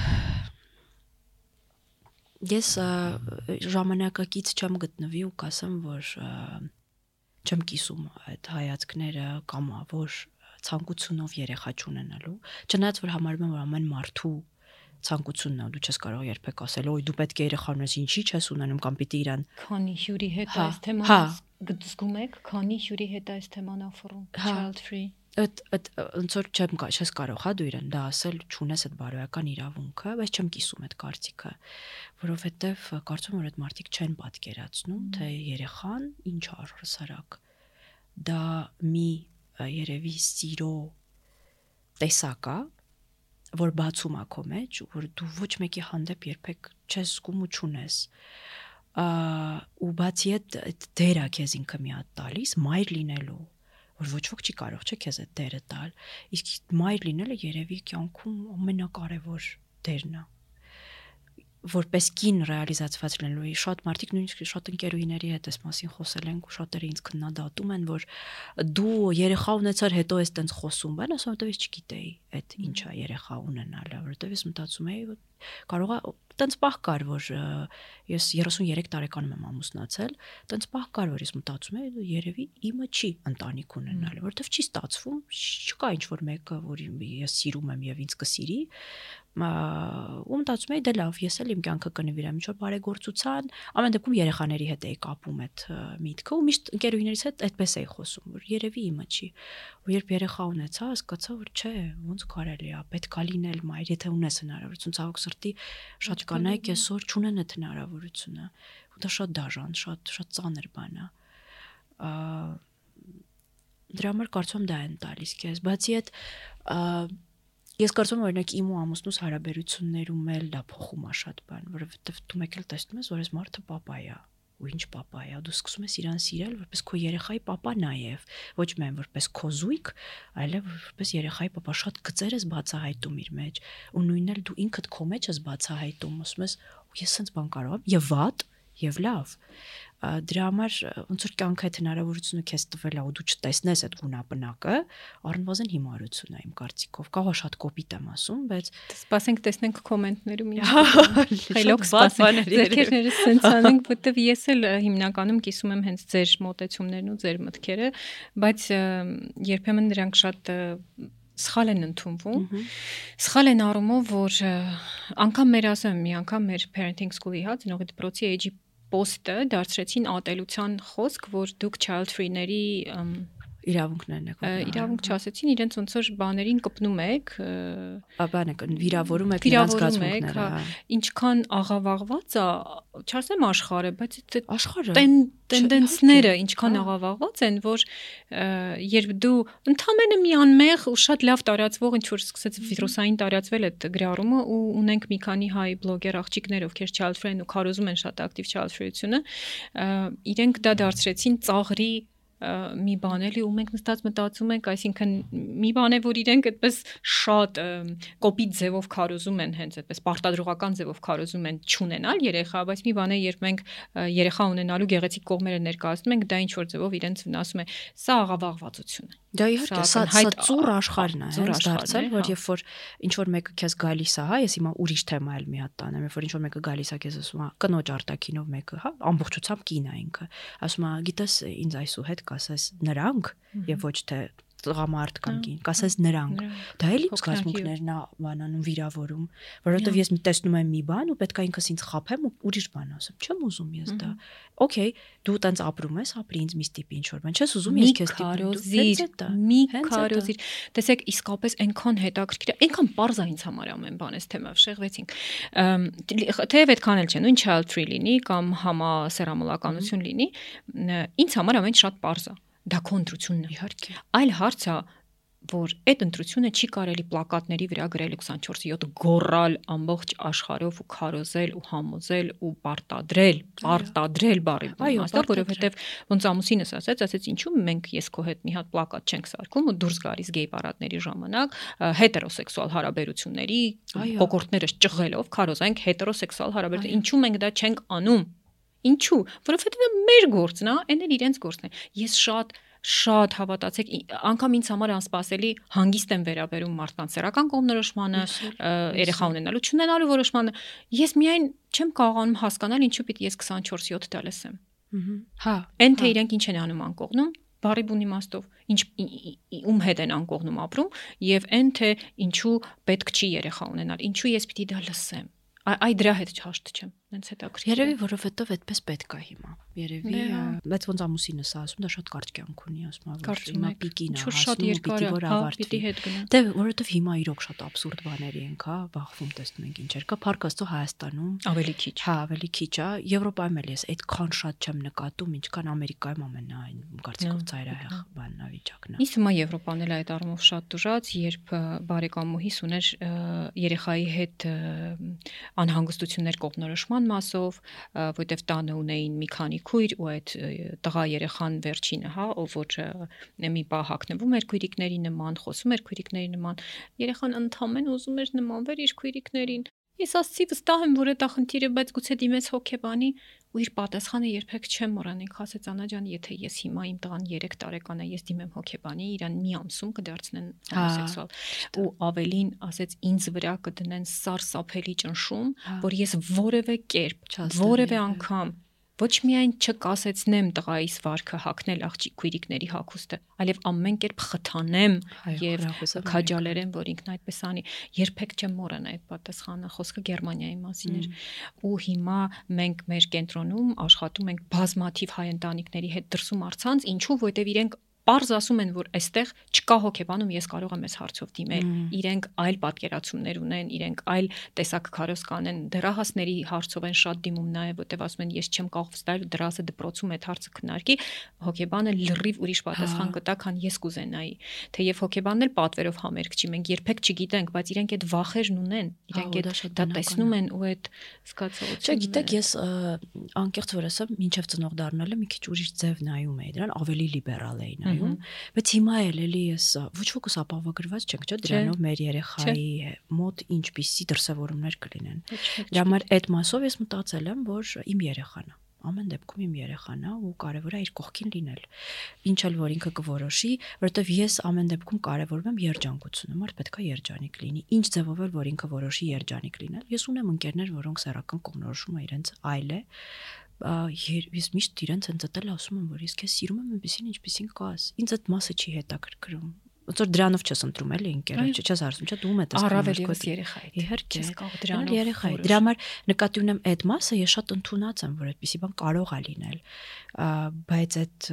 [SPEAKER 1] ես ժամանակակից չեմ գտնվի ու կասեմ, որ չեմ կիսում այդ հայացքները կամ որ ցանկությունով երեխա չունենալու, չնայած որ համարում եմ, որ ամեն մարդու ցանկությունն է, դու չես կարող երբեք ասել, օй դու պետք է երեխա ունես, ինչի՞ չես ունենում կամ պիտի իրան։
[SPEAKER 2] Քանի հյուրի հետ այս թեման զգում եք, քանի հյուրի հետ այս թեման աֆորում, child free։
[SPEAKER 1] Այդ ոնց որ չես կարող, հա դու իրան դա ասել, չունես այդ բարոյական իրավունքը, բայց չեմ կիսում այդ կարծիքը, որովհետև կարծում եմ, որ այդ մարդիկ չեն պատկերացնում, թե երեխան ինչ առհասարակ։ Դա մի երևի սիրո տեսակ է, որ բացում է քո մեջ, որ դու ոչ մեկի հանդեպ երբեք չես զգում ու չունես։ Ու բացի այդ դերը քեզ ինքը մի հատ տալիս մայր լինելու, որ ոչ ոք չի կարող չէ քեզ այդ դերը տալ, իսկ մայր լինելը երևի կյանքում ամենակարևոր դերն է, որպես կին ռեալիզացված լինելու։ Շատ մարդիկ նույնիսկ շատ ընկերուհիների հետ այս մասին խոսել ենք ու շատերը ինձ քննադատում են, որ դու երեխա ունեցար հետո ես տենց խոսում, բայց ասում եմ, ես չգիտեի այդ ինչա երեխա ունենալը, որովհետև ես մտածում էի, կարող է տենց պահ կար, որ ես 33 տարեկանում եմ ամուսնացել, տենց պահ կար, որ ես մտածում էի, երևի իմը չի ընտանիք ունենալը, որովհետև չի ստացվում, չկա ինչ-որ մեկը, որ ես սիրում եմ եւ ինձ կսիրի, ու մտածում էի, դե լավ, ես էլ իմ կյանքը կնվիրեմ ինչ-որ բարեգործության, ամեն դեպքում երեխաների հետ էի կապում այդ միտքը ու միշտ ընկերուհիներիս հետ այդպես էի խոսում, որ երևի իմը չի, ու երբ երեխա ունեցա, հասկացա, որ չէ, ոնց կարելի է, պետք է լինել մայր, եթե ունես հնարավորություն, ցավոք սրտի շատ կանայք այսօր չունեն այդ հնարավորությունը, ու դա շատ դաժան, շատ ծանր բան է։ Դրա համար կարծում եմ դա են տալիս քեզ, բացի այդ ես կարծում եմ օրինակ իմ ու ամուսնուս հարաբերություններում էլ դա փոխում է շատ բան, որովհետև դու մեկ էլ տեսնում ես, որ այս մարդը պապա է, ու ինչ պապա է, դու սկսում ես իրան սիրել որպես քո երեխայի պապա նաև, ոչ միայն որպես քո զույգ, այլև որպես երեխայի պապա, շատ գծեր ես բացահայտում իր մեջ, ու նույնն էլ դու ինքդ քո մեջ ես բացահայտում, ասում ես, ես sense բան կարող եմ, եւ վատ, եւ լավ։ Դրա համար ոնց որ կյանքը այդ հնարավորությունը քեզ տվել է ու դու չտեսնես այդ գունապնակը, առնվազն հիմարություն է իմ կարծիքով։ Կարող է շատ կոպիտ եմ ասում, բայց
[SPEAKER 2] սպասենք տեսնենք կոմենտներում ինչ խելոք սպասենք։ Ձերքերներս sense անենք, որտեվ ես էլ հիմնականում կիսում եմ հենց ձեր մոտեցումներն ու ձեր մտքերը, բայց երբեմն դրանք շատ սխալ են ընդունվում։ Սխալ են առումով, որ անգամ մեր ասեմ, մի անգամ մեր parenting school-ի հա, ծնողի դպրոցի AG post-ը դարձրեցին ատելության խոսք, որ դուք child free-ների
[SPEAKER 1] իրավունքներն եք
[SPEAKER 2] իրավունք չասեցին, իրենց ոնց որ բաներին կպնում եք,
[SPEAKER 1] բանը վիրավորում եք նրանց զգացմունքները,
[SPEAKER 2] ինչքան աղավաղված է, չասեմ աշխարհը, բայց
[SPEAKER 1] աշխարհը
[SPEAKER 2] տենդենսները ինչքան աղավաղված են, որ երբ դու ընդամենը մի անմեղ ու շատ լավ տարածվող ինչ որ սկսեց վիրուսային տարածվել այդ գրառումը ու ունենք մի քանի հայ բլոգեր աղջիկներ, ովքեր child free են ու քարոզում են շատ ակտիվ child free-ությունը, իրենք դա դարձրեցին ծաղրի մի բան էլի ու մենք նստած մտածում ենք, այսինքն մի բան է, որ իրենք այդպես շատ կոպիտ ձևով քարոզում են, հենց այդպես պարտադրողական ձևով քարոզում են չունենալ երեխա, բայց մի բան է, երբ մենք երեխա ունենալու գեղեցիկ կողմերը ներկայացնում ենք, դա ինչ որ ձևով իրենց վնասում է, սա աղավաղվածություն է։
[SPEAKER 1] Դա իհարկե սա ծուռ աշխարհն է, հենց դարձել, որ երբ որ ինչ որ մեկը քեզ գալիս է, հա, ես հիմա ուրիշ թեմա էլ մի հատ տանեմ, երբ որ ինչ որ մեկը գալիս է քեզ ասում է, կնոջ արտաքինով մեկը, հա, ամբողջությամբ կին է ինքը, ասում է, գիտես, ինձ այսու հետ կասես նրանք եւ ոչ թե տղամարդ կամ կին, կասես նրանք։ Դա էլի զգացմունքներն է բանանում վիրավորում, որովհետեւ ես տեսնում եմ մի բան ու պետք է ինքս ինձ խափեմ ու ուրիշ բան ասեմ։ Չեմ ուզում ես դա։ Okay, դու տենց ապրում ես, ապրի ինձ մի ստիպի ինչ որ բան։ Չես ուզում ես քեզ
[SPEAKER 2] ստիպի։ Մի քարոզիր։ Տեսեք, իսկապես այնքան հետաքրքիր է, այնքան པարզ է ինձ համար ամեն բան, այս թեմայով շեղվեցինք։ Թեև այդքան էլ չէ, նույն child free լինի կամ համասերամոլականություն լինի, ինձ համար ամեն ինչ շատ པարզ է։ Դա քո ընտրությունն է, իհարկե։ Այլ հարց է, որ այդ ընտրությունը չի կարելի պլակատների վրա գրել 24/7 գոռալ ամբողջ աշխարհով ու քարոզել ու համոզել ու պարտադրել բառի իմաստով, որովհետև ոնց ամուսինս ասաց, ինչու մենք ես քո հետ մի հատ պլակատ չենք սարքում ու դուրս գալիս գեյ պարադների ժամանակ հետերոսեքսուալ հարաբերությունների կոկորտներս ճղելով քարոզենք հետերոսեքսուալ հարաբերություն, ինչու մենք դա չենք անում։ Ինչու? Որովհետև դա մեր գործն է, այն էլ իրենց գործն է։ Ես շատ հավատացեք, անգամ ինձ համար անսպասելի հանգիստ եմ վերաբերում մարդկանց սեռական կողմնորոշմանը, երեխա ունենալու չունենալու որոշմանը։ Ես միայն չեմ կարողանում հասկանալ ինչու պիտի ես 24/7 դա լսեմ։ Հա, այն թե իրենք ինչ են անում անկողնում, բարի բուն իմաստով, ում հետ են անկողնում ապրում, եւ այն թե ինչու պետք չի երեխա ունենալ, ինչու ես պիտի դա լսեմ։ Այ դրա հետ չհաշտ չեմ, հենց հետաքրքիր։
[SPEAKER 1] Երևի որովհետև այդպես պետք է հիմա։ Երևի, բայց ոնց ամուսինս ասում, դա շատ կարճ կյանք ունի, ասում է, որ հիմա պիկին է, հասնում ու պիտի որ ավարտվի։ Դե որովհետև հիմա իրոք շատ աբսուրդ բաների ենք, հա, բախվում տեսնում ենք ինչեր կա, Փառք Աստծո Հայաստանում
[SPEAKER 2] ավելի քիչ։
[SPEAKER 1] Հա, ավելի քիչ է, Եվրոպայում էլ ես այդքան շատ չեմ նկատում, ինչքան Ամերիկայում ամենայն կարծիքով ծայրահեղ բանն է վիճակն է։
[SPEAKER 2] Իսկ հիմա Եվրոպան էլ այդ առումով շատ դժուժած, երբ բարեկամուհիս ուներ երեխայի հետ անհանգստություններ կողմնորոշման մասով, որտեվ տանը ունեին մի քանի քույր ու այդ տղա երեխան վերջինը, հա, ով որ մի պահ հագնվում էր քույրիկների նման, խոսում էր քույրիկների նման, երեխան ընդհանրապես ուզում էր նմանվել իր քույրիկներին։ Ես ասացի վստահ եմ, որ դա խնդիրը, բայց գուցե դիմեց հոգեբանի ու իր պատասխանը երբեք չեմ մոռանա, ասեց Անա ջան, եթե ես հիմա իմ տղան 3 տարեկան է, ես դիմեմ հոգեբանի, իրան մի ամսում կդարձնեն հոմոսեքսուալ ու ավելին ասեց ինձ վրա կդնեն սարսափելի ճնշում, որ ես որևէ կերպ, որևէ անգամ ոչ միայն չկասեցնեմ տղայիս վարքը հագնել աղջիկ քույրիկների հագուստը, այլև ամեն կերպ խթանեմ եւ քաջալերեմ, որ ինքն այդպես անի։ Երբեք չեմ մոռանա այդ պատասխանը, խոսքը Գերմանիայի մասին էր։ Ու հիմա մենք մեր կենտրոնում աշխատում ենք բազմաթիվ հայ ընտանիքների հետ դրսում առցանց, ինչու, որտեվ իրենք Պարզ ասում են, որ այստեղ չկա հոգեբանում, ես կարող եմ այս հարցով դիմել։ Իրենք այլ պատկերացումներ ունեն, իրենք այլ տեսակ քարոզ կանեն, դեռահասների հարցով են շատ դիմում նաև, որտեվ ասում են, ես չեմ կարող վստահել դրասը դպրոցում այդ հարցը քննարկի, հոգեբանը լրիվ ուրիշ պատասխան կտա, քան ես կուզենայի։ Թեև հոգեբանն էլ պատվերով համերգ չի, մենք երբեք չգիտենք, բայց իրենք այդ վախերն ունեն, իրենք դա տեսնում են ու այդ զգացողությունը։
[SPEAKER 1] Չգիտեք, ես անկեղծ որ ասեմ, մինչև ծնող դառնալը մի քիչ ուրիշ ձև նայում էի դրան, ավելի լիբերալ էի նայում, բայց հիմա էլի ես ոչ ոքս ապահովագրված չենք, չէ՞, դրանով մեր երեխայի մոտ ինչպիսի դրսևորումներ կլինեն։ Դրա համար այդ մասով ես մտածել եմ, որ իմ երեխան է։ Ամեն դեպքում իմ երեխան է ու կարևոր է իր կողքին լինել։ Ինչ էլ որ ինքը կորոշի, որովհետև ես ամեն դեպքում կարևորում եմ երջանկությունը, մարդ պետք է երջանիկ լինի։ Ինչ ձևով էլ որ ինքը որոշի երջանիկ լինել։ Ես ունեմ ընկերներ, որոնք սեռական կողմնորոշումը իրենց այլ է։ Ես միշտ իրենց հենց դել ասում եմ, որ ես քեզ սիրում եմ, այնպեսին ինչպեսին կաս։ Ինձ այդ մասը չի հետաքրքրում։ Ոնց որ դրանով չես ընտրում էլի ընկերոջ, չես ասում, չէ՞ դու ում ես տեսնում։
[SPEAKER 2] Առավել եւս երեխայի։
[SPEAKER 1] Իհարկե, դրանով երեխայի։ Դրա համար նկատի ունեմ այդ մասը, ես շատ ընդունած եմ, որ այդպիսի բան կարող է լինել։ Բայց այդ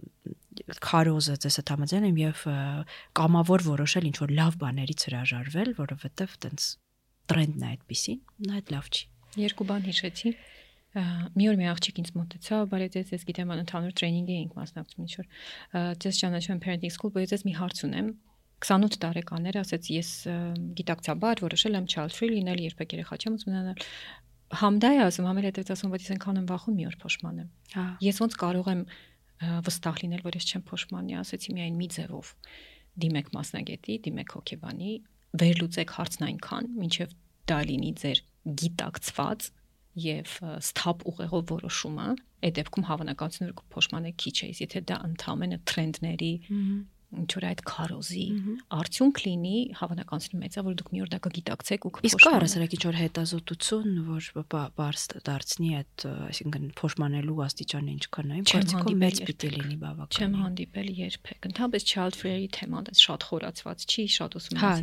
[SPEAKER 1] քարոզը ես այդ համաձայն եմ եւ կամավոր որոշել ինչ որ լավ բաներից հրաժարվել, որովհետեւ տենց տրենդն է այդպիսին, նա այդ լավ չի։
[SPEAKER 2] Երկու բան հիշեցի։ Մի օր մի աղջիկ ինձ մոտեցավ, բայց ես գիտեմ ընդհանուր տրեյնինգի էինք մասնակցում ինչ որ։ Ես ճանաչում եմ parenting school, բայց ես մի հարց ունեմ։ 28 տարեկաններ ասեց, ես գիտակցաբար որոշել եմ child free լինել, երբեք երեխա չեմ ունենալ։ Համդայ ասում, համել հետևից ասում, բայց ես այնքան եմ վախում մի օր փոշմանեմ։ Ես ոնց կարող եմ վստահ լինել, որ ես չեմ փոշմանի, ասեցի միայն մի ձևով։ Դիմեք մասնագետի, դիմեք հոգեբանի, վերլուծեք հարցն այնքան, մինչև դա լինի ձեր գիտակցված եւ սթափ ուղեղով որոշումը, այդ դեպքում հավանականությունը որ փոշմանեք քիչ է, եթե դա ընդհանրապես տրենդների ինչ որ այդ քարոզի արդյունք լինի, հավանականությունը մեծ է, որ դուք մի օր դա կգիտակցեք ու
[SPEAKER 1] Իսկ կա հասարակ ինչ որ հետազոտություն, որ բարձ դարձնի այդ, այսինքն փոշմանելու աստիճանը ինչքան է, կարծիքով մեծ պիտի լինի բավական։
[SPEAKER 2] Չեմ հանդիպել երբեք։ Ընդհանրապես child free թեման դա շատ խորացված չի, շատ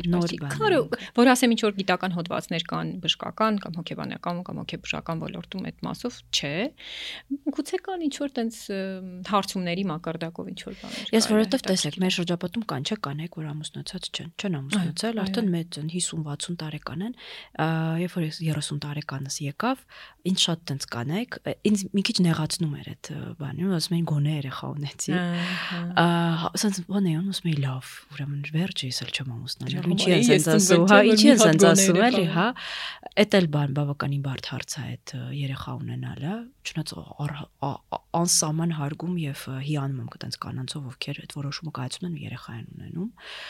[SPEAKER 2] որ ասեմ ինչ որ գիտական հոդվածներ կան բժշկական կամ հոգեբանական կամ հոգեբժական ոլորտում այդ մասով չէ։ Գուցե կան ինչ որ տենց հարցումների մակարդակով ինչ որ բաներ։
[SPEAKER 1] Ես որովհետև տեսեք, մեր շրջապատում կան չէ կանայք, որ ամուսնացած չեն ամուսնացել, արդեն մեծ են 50-60 տարեկան են, երբ որ ես 30 տարեկանս եկավ, ինձ շատ տենց կանայք, ինձ մի քիչ նեղացնում էր այդ բանը, ասում էին գոնե երեխա ունեցի։ Ասենց բան է, ասում էի լավ, ուրեմն վերջը ես էլ չեմ ամուսնանալու, ինչի են սենց ասում, հա, ինչի են սենց ասում էլի, հա, էդ էլ բավականին բարդ հարց է այդ երեխա ունենալը, չնայած անսահման հարգում եւ հիանում եմ կտենց կանանցով, ովքեր այդ որոշումը կայացնում են ու երեխա են ունենում,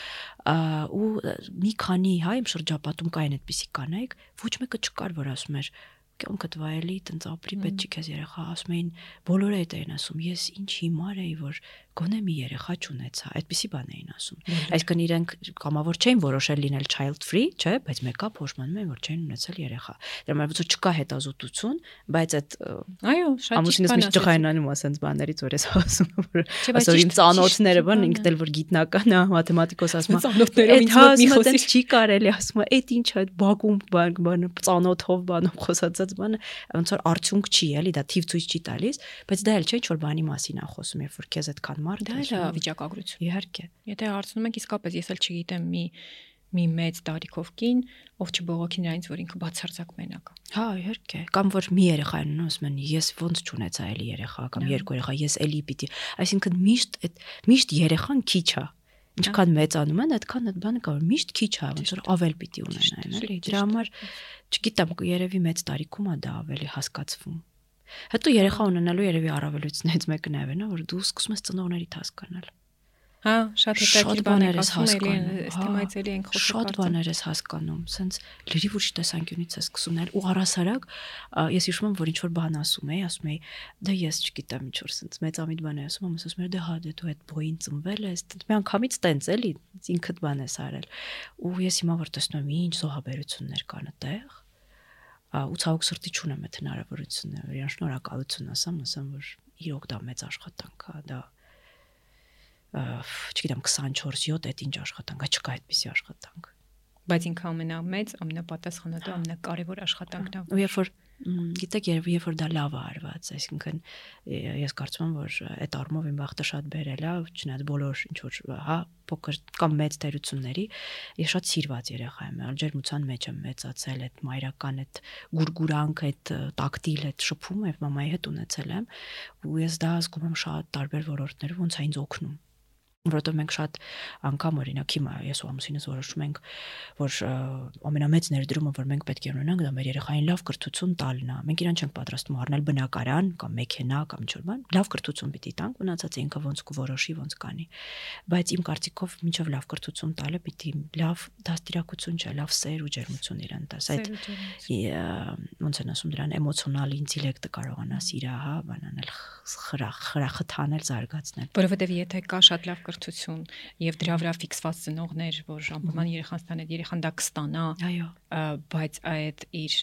[SPEAKER 1] ու մի քանի հայ իմ շրջապատում կային այդպիսի կանայք, ոչ մեկը չկար, որ ասում էր կյանքդ վայելի, տենց ապրի, պետք չի քեզ երեխա, ասում էին, բոլորը այդ էին ասում, ես ինչ հիմար էի, որ գոնե մի երեխա չունեցա, այդպիսի բան էին ասում։ Այսինքն իրենք կամավոր չէին որոշել լինել child free, չէ, բայց մեկը փոշմանում էին, որ չէին ունեցել երեխա։ Դրա համար որ չկա հետազոտություն, բայց այդ
[SPEAKER 2] այո, շատ
[SPEAKER 1] ամուսինս մի ջղայնանում ասենց բաներից որ ես ասում, որ ասոր իմ ծանոթները բան ինքն էլ որ գիտնական է, մաթեմատիկոս ասում է,
[SPEAKER 2] ծանոթներով ինձ մոտ մի խոսի
[SPEAKER 1] չի կարելի, ասում է, այդ ինչ այդ բակում բան ծանոթով բանով խոսած բանը ոնց որ արդյունք չի, էլի դա թիվ ցույց չի տալիս, բայց դա էլ չէ ինչ որ բանի մասին է խոսում, երբ որ քեզ այդքան մարդ
[SPEAKER 2] դա է վիճակագրություն։
[SPEAKER 1] Իհարկե։
[SPEAKER 2] Եթե հարցնում եք իսկապես ես էլ չգիտեմ մի մեծ տարիքով կին, ով չբողոքի նրանից, որ ինքը բացարձակ մենակ է։
[SPEAKER 1] Հա, իհարկե։ Կամ որ մի երեխա են ունում, ասում են ես ոնց չունեցա էլի երեխա, կամ երկու երեխա, ես էլի պիտի, այսինքն միշտ երեխան քիչ է։ Ինչքան մեծանում են, այդքան այդ բանը կա, որ միշտ քիչ է, ոնց որ ավել պիտի ունենան, էլի։ Դրա համար չգիտեմ, երևի մեծ տարիքում է դա ավելի հասկացվում։ Հետո երեխա ունենալու երևի առավելություններից մեկը նաև է, որ դու սկսում ես ծնողներիդ հասկանալ։
[SPEAKER 2] Հա, շատ հետաքրքիր բաներ ասում էլի, այս թեմայից էլի ենք խոսում։
[SPEAKER 1] Շատ բաներ ես հասկանում, սենց լրիվ ուրիշ տեսանկյունից ես սկսում նել ու առասարակ ես հիշում եմ, որ ինչ որ բան ասում էի, դա ես չգիտեմ ինչ որ սենց մեծամիտ բան է ասում, ասում էր դե հա դե դու այդ բոյին ծնվել ես, մի անգամից տենց էլի, ինքդ բան ես արել։ Ու ես հիմա որ տեսնում եմ ինչ զոհաբերություններ կան այդտեղ, ու ցավոք սրտի չունեմ այդ հնարավորությունը, իրան շնորհակալություն ասեմ, որ իրոք դա մեծ աշխատանք է, դա չգիտեմ 24/7 այդ ինչ աշխատանք է, չկա այդպիսի աշխատանք։
[SPEAKER 2] Բայց ինքը ամենամեծ, ամենապատասխանատու, ամենակարևոր աշխատանքն է։
[SPEAKER 1] Ու երբ որ գիտեք, երբ որ դա լավ է արված, այսինքն ես կարծում եմ, որ այդ առումով իմ բախտը շատ բերել է, չնայած բոլոր ինչ որ հա փոքր կամ մեծ դերությունների, ես շատ սիրված երեխա եմ, ջերմության մեջ եմ մեծացել, այդ մայրական այդ գուրգուրանք, այդ տակտիլ, այդ շփումը եւ մամայի հետ ունեցել եմ, ու ես դա զգում եմ շատ տարբեր ոլորտներով, ոնց է ինձ օգնում։ Որովհետև մենք շատ անգամ օրինակ հիմա ես ու ամուսինս որոշում ենք, որ ամենամեծ ներդրումը, որ մենք պետք է ունենանք, դա մեր երեխային լավ կրթություն տալն է։ Մենք իրան չենք պատրաստում առնել բնակարան կամ մեքենա կամ ինչ-որ բան, լավ կրթություն պիտի տանք, մնացածը ինքը ոնց կորոշի, ոնց կանի։ Բայց իմ կարծիքով մինչև լավ կրթություն տալը պիտի լավ դաստիարակություն չէ, լավ սեր ու ջերմություն իրան տաս։ Այդ ոնց են ասում դրան էմոցիոնալ ինտելեկտը կարողանաս իր, հա, բանանել, խրախթանել, զարգացնել։
[SPEAKER 2] Որովհետև եթե կա շատ լավ կրթություն եւ դրա վրա ֆիքսված ծնողներ, որ ամբողջ երեխան ստանա, երեխան դա կստանա, այո, բայց այդ իր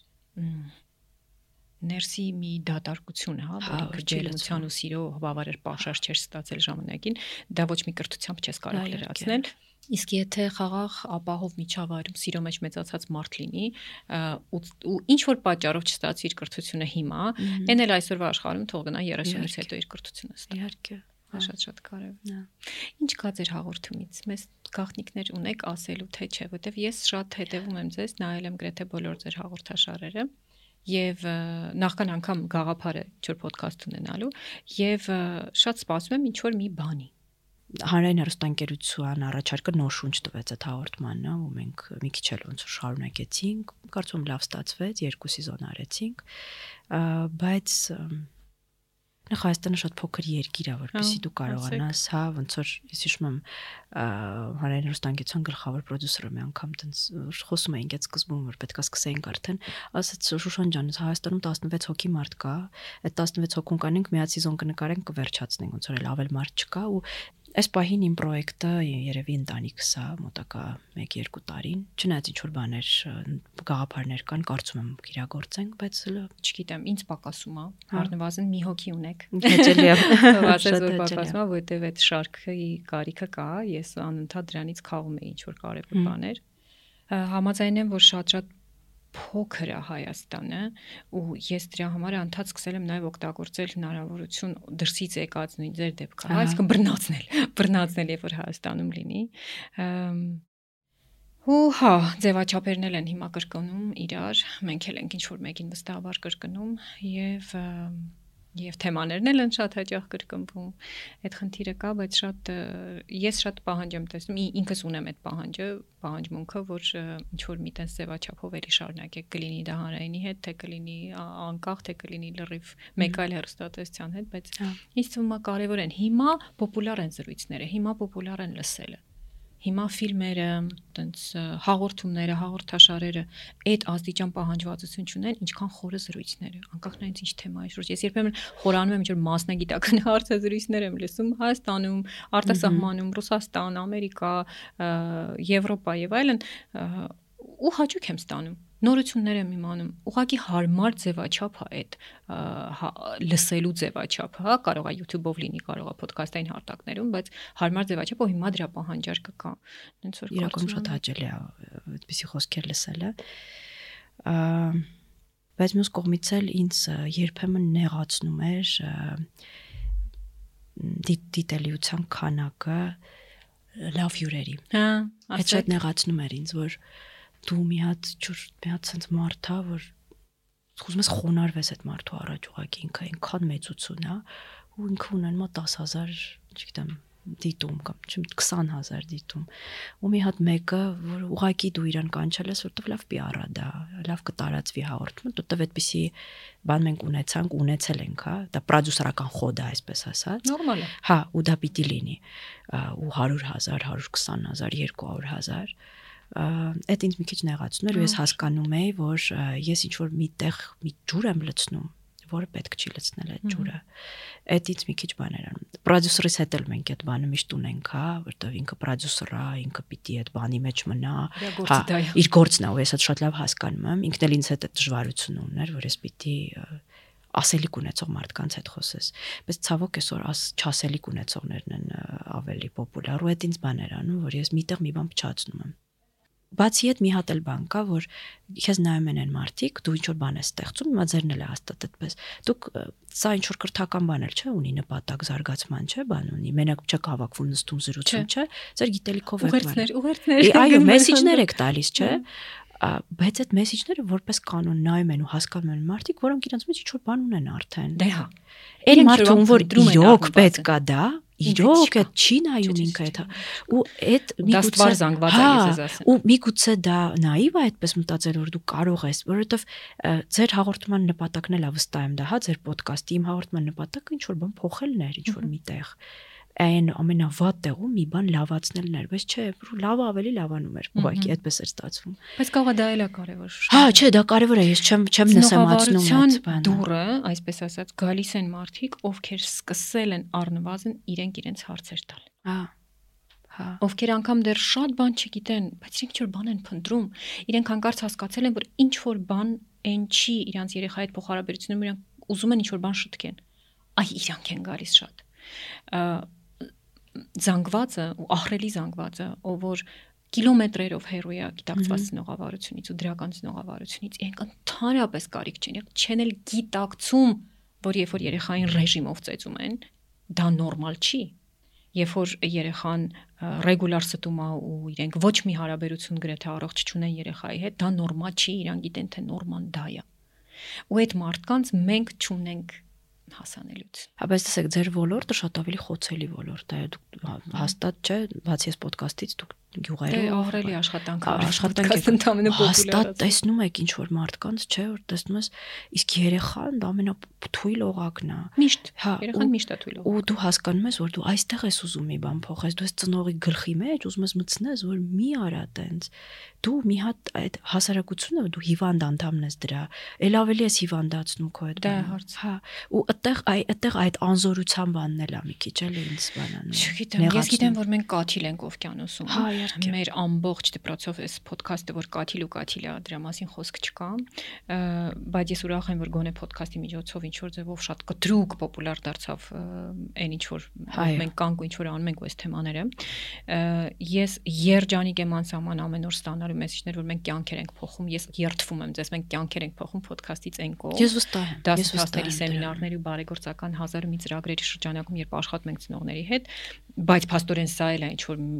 [SPEAKER 2] ներսի մի դատարկություն, հա, որ ջերմության ու սիրո բավարար պաշար չէր ստացել ժամանակին, դա ոչ մի կրթությամբ չես կարող լրացնել։ Իսկ եթե խաղաղ ապահով միջավայրում սիրո մեջ մեծացած մարդ լինի, ու ինչ որ պատճառով չստացի իր կրթությունը հիմա, այն էլ այսօրվա աշխարհում թող գնա 30-ից հետո իր կրթությունը ստանա։
[SPEAKER 1] Իհարկե։
[SPEAKER 2] Շատ կարևոր է։ Ինչ կա ձեր հաղորդումից։ Մեզ գաղտնիքներ ունեք ասելու թե չէ, որտեվ ես շատ հետևում եմ ձեզ, նայել եմ գրեթե բոլոր ձեր հաղորդաշարերը եւ նախքան անգամ գաղափարը ինչ որ ոդքասթ ունենալու եւ շատ սպասում եմ ինչ որ մի բանի։
[SPEAKER 1] Հանրային հեռուստաընկերության առաջարկը նոր շունչ տվեց այդ հաղորդմանն, ու մենք մի քիչ էլ ոնց որ շարունակեցինք, կարծում եմ լավ ստացվեց, 2 սեզոն արեցինք, բայց Հայաստանը շատ փոքր երկիր է, որպեսզի դու կարողանաս, հա, ոնց որ ես հիշում եմ հանրային հեռուստաընկերության գլխավոր պրոդյուսերը մի անգամ տենց խոսում էինք այդ սկզբում, որ պետքա սկսեինք արդեն, ասաց Շուշան ջան, Հայաստանում 16 հոգի մարդ կա, այդ 16 հոգուն կանենք, մի հատ սեզոն կնկարենք, կվերջացնենք, ոնց որ էլ ավել մարդ չկա ու Այս պահին իմ պրոյեկտը երևի ընտանիքս է մոտակա 1-2 տարին, չնայած ինչ որ բաներ գաղափարներ կան, կարծում եմ իրագործենք, բայց
[SPEAKER 2] չգիտեմ, ինձ պակասում է, առնվազն մի հոգի ունեք։
[SPEAKER 1] Հեճելի է,
[SPEAKER 2] Վասես որ պակասում է, որտեվ այդ շարքի կարիքը կա, ես անընդհատ դրանից խաղում եի ինչ որ կարևոր բաներ։ Համաձայն եմ, որ շատ փոքր է Հայաստանը ու ես դրա համար անդադ սկսել եմ նաև օգտագործել հնարավորություն դրսից եկած նույն ձեր դեպքը, այսինքն բռնացնել, երբ որ Հայաստանում լինի։ Ու հա, ձևաչափերն են հիմա կրկնում իրար, մենք էլ ենք ինչ որ մեկին վստահաբար կրկնում եւ թեմաներն էլ են շատ հաճախ կրկնվում։ Այդ խնդիրը կա, բայց ես շատ պահանջ եմ տեսնում, ինքս ունեմ այդ պահանջմունքը, որ ինչ որ մի տես ձևաչափով էլի շարունակեք, կլինի դա հանրայինի հետ, թե կլինի անկախ, թե կլինի լրիվ մեկ այլ հեռուստատեսության հետ, բայց ինձ թվում է կարևոր են։ Հիմա պոպուլար են զրույցները, հիմա պոպուլար են լսելը։ Հիմա ֆիլմերը, տենց հաղորդումները, հաղորդաշարերը այդ աստիճան պահանջվածություն չունեն, ինչքան խորը զրույցները, անկախ նրանից ինչ թեմայի շուրջ։ Ես երբեմն խորանում եմ ինչ որ մասնագիտական հարցազրույցներ եմ լսում Հայաստանում, արտասահմանում, Ռուսաստան, Ամերիկա, Եվրոպա եւ այլն, ու հաճույք եմ ստանում։ Նորություններ եմ իմանում, ուղղակի հարմար ձևաչափ է այդ լսելու ձևաչափը, հա, կարող է YouTube-ով լինի, կարող է podcast-ային հարթակներում, բայց հարմար ձևաչափը հիմա դրա պահանջարկը կա։ Հենց որ
[SPEAKER 1] իրականում շատ հաճելի է այդպիսի խոսքեր լսելը։ Բայց մյուս կողմից էլ ինձ երբեմն նեղացնում էր դիտելիության քանակը լավ հյուրերի։
[SPEAKER 2] Հա,
[SPEAKER 1] այդ շատ նեղացնում էր ինձ, որ դու մի հատ sense մարդ է, որ ուզում ես խոնարհվես այդ մարդու առաջ, ուղղակի ինքը այնքան մեծություն է, ու ինքը ունեն մոտ 10,000, չգիտեմ, դիտում կամ 20,000 դիտում։ Ու մի հատ մեկը, որ ուղղակի դու իրան կանչել ես, որտեվ լավ PR է դա, լավ կտարածվի հաղորդումը, որտեվ այդպիսի բան մենք ունեցել ենք, հա, դա պրոդյուսերական խոդ է, այսպես ասած։
[SPEAKER 2] Նորմալ է։
[SPEAKER 1] Հա, ու դա պիտի լինի։ Ու 100,000, 120,000, 200,000 այդ ինձ մի քիչ նեղացնում էր ու ես հասկանում էի, որ ես ինչ որ միտեղ մի ջուր եմ լցնում, որը պետք չի լցնել այդ ջուրը։ Այդ ինձ մի քիչ բաներ անում։ Պրոդյուսերից հետ էլ մենք այդ բանը միշտ ունենք, հա, որտեղ ինքը պրոդյուսեր է, ինքը պիտի այդ բանի մեջ մնա։ Հա, իր գործն է, ու ես այդ շատ լավ հասկանում եմ։ Ինքն էլ ինձ հետ այդ դժվարություն ուներ, որ ես պիտի ասելիք ունեցող մարդկանց հետ խոսես, բայց ցավոք այսօր չասելիք ունեցողներն են ավելի պոպուլար ու այդ ինձ բաներ անում, որ ես միտեղ մի բան փչացնում եմ։ Բացի այդ մի հատ էլ բան կա, որ քեզ նայում են մարդիկ, դու ինչ որ բան ես ստեղծում, հիմա ձերն էլ է հաստատ այդպես։ Դուք սա ինչ որ կրթական բան էլ չէ, ունի նպատակ զարգացման, չէ, բան ունի, մենակ չեք հավաքվում նստում զրուցում, չէ, ձեր գիտելիքով եք վարել։
[SPEAKER 2] Ուղերձներ։
[SPEAKER 1] Այո, մեսեջներ եք տալիս, չէ։ Բայց այդ մեսեջները որպես կանոն նայում են ու հասկանում են մարդիկ, որոնք իրենց մեջ ինչ որ բան ունեն արդեն։
[SPEAKER 2] Դե հա։
[SPEAKER 1] Այն մարդը, որ իրոք պետք է դա, իրոք այդ չի նայում ինքը այդ ու այդ
[SPEAKER 2] միգուցե զանգված է ես ասեմ։
[SPEAKER 1] Ու միգուցե դա նաիվ է այդպես մտածել, որ դու կարող ես, որովհետև ձեր հաղորդման նպատակն էլ է վստահ եմ դա, հա, ձեր ոդկասթի իմ հաղորդման նպատակը ինչ որ բան փոխելն էր, ինչ որ միտեղ այն ամենավատ տեղում մի բան լավացնելն էր, բայց չէ, լավը ավելի լավանում էր, ուղղակի այդպես էր ստացվում։
[SPEAKER 2] Բայց կարող է դա էլ է կարևոր։
[SPEAKER 1] Հա, չէ, դա կարևոր է, ես չեմ նսեմացնում այդ բանը։
[SPEAKER 2] Դուրը, այսպես ասած, գալիս են մարդիկ, ովքեր սկսել են առնվազն իրենց հարցեր տալ։
[SPEAKER 1] Հա։ Հա։
[SPEAKER 2] Ովքեր անգամ դեռ շատ բան չգիտեն, բայց իրենք ինչ որ բան են փնտրում, իրենք հանկարծ հասկացել են, որ ինչ որ բան այն չի իրանց երեխայի հետ փոխհարաբերությունում, իրենք ուզում են ինչ որ բան շտկեն։ Այ իրանք են գալիս շատ։ Զանգվածը ու ահռելի զանգվածը, ով որ կիլոմետրերով հեռու է գիտակցված ծնողավարությունից ու դրական ծնողավարությունից, իրենք ընդհանրապես կարիք չեն էլ գիտակցում, որ երբ որ երեխային ռեժիմով ծեծում են, դա նորմալ չի։ Երբ որ երեխան ռեգուլար ստում է ու իրենք ոչ մի հարաբերություն գրեթե առողջ չունեն երեխայի հետ, դա նորմալ չի, իրանք գիտեն թե նորման դա է։ Ու այդ մարդկանց մենք չունենք հասանելիություն։
[SPEAKER 1] Բայց տեսեք, ձեր ոլորտը շատ ավելի խոցելի ոլորտ է, դուք հաստատ չէ, բացի այս ոդկասթից դուք գյուղերով
[SPEAKER 2] ահռելի աշխատանք
[SPEAKER 1] աշխատանք
[SPEAKER 2] ընդամենը
[SPEAKER 1] հաստատ տեսնում եք ինչ որ մարդկանց, չէ, որ տեսնում ես, իսկ երեխան դա ամենաթույլ օղակն է։
[SPEAKER 2] Միշտ, երեխան միշտ է թույլ օղակ։
[SPEAKER 1] Ու դու հասկանում ես, որ դու այստեղ ես ուզում մի բան փոխես, դու ես ծնողի գլխի մեջ ուզում ես մտցնես, որ մի արա տենց։ Դու մի հատ այդ հասարակությունը դու հիվանդ անդամն ես դրա, ել ավելի ես հիվանդացնում քո այդ բանը։ Հա, ու այդտեղ այդ անզորության բանն էլ է մի քիչ էլի ինձ բանանում։
[SPEAKER 2] Չգիտեմ, ես գիտեմ, որ մենք կաթիլ ենք օվկիանոսում։
[SPEAKER 1] Հա, իհարկե։
[SPEAKER 2] Մեր ամբողջ դպրոցով էս ոդքասթը, որ կաթիլ է, դրա մասին խոսք չկա, բայց ես ուրախ եմ, որ գոնե ոդքասթի միջոցով ինչ որ ձևով շատ կտրուկ պոպուլար դարձավ այն ինչ որ մենք կանք ու ինչ որ անում ենք այս թեմաները։ Ես երջանիկ եմ անսահման ամեն օր ստանալու մեսեջներ, որ մենք կյանքեր ենք փոխում, ես երդվում եմ ձեզ, մենք կյանքեր ենք փոխում ոդքասթից այն կողմ։
[SPEAKER 1] Ես վստահ եմ։
[SPEAKER 2] Դասընթացների, սեմինարների ու բարեգործական հազար մի ծրագրերի շրջանակում, երբ աշխատում ենք ծնողների հետ, բայց փաստորեն սա էլ է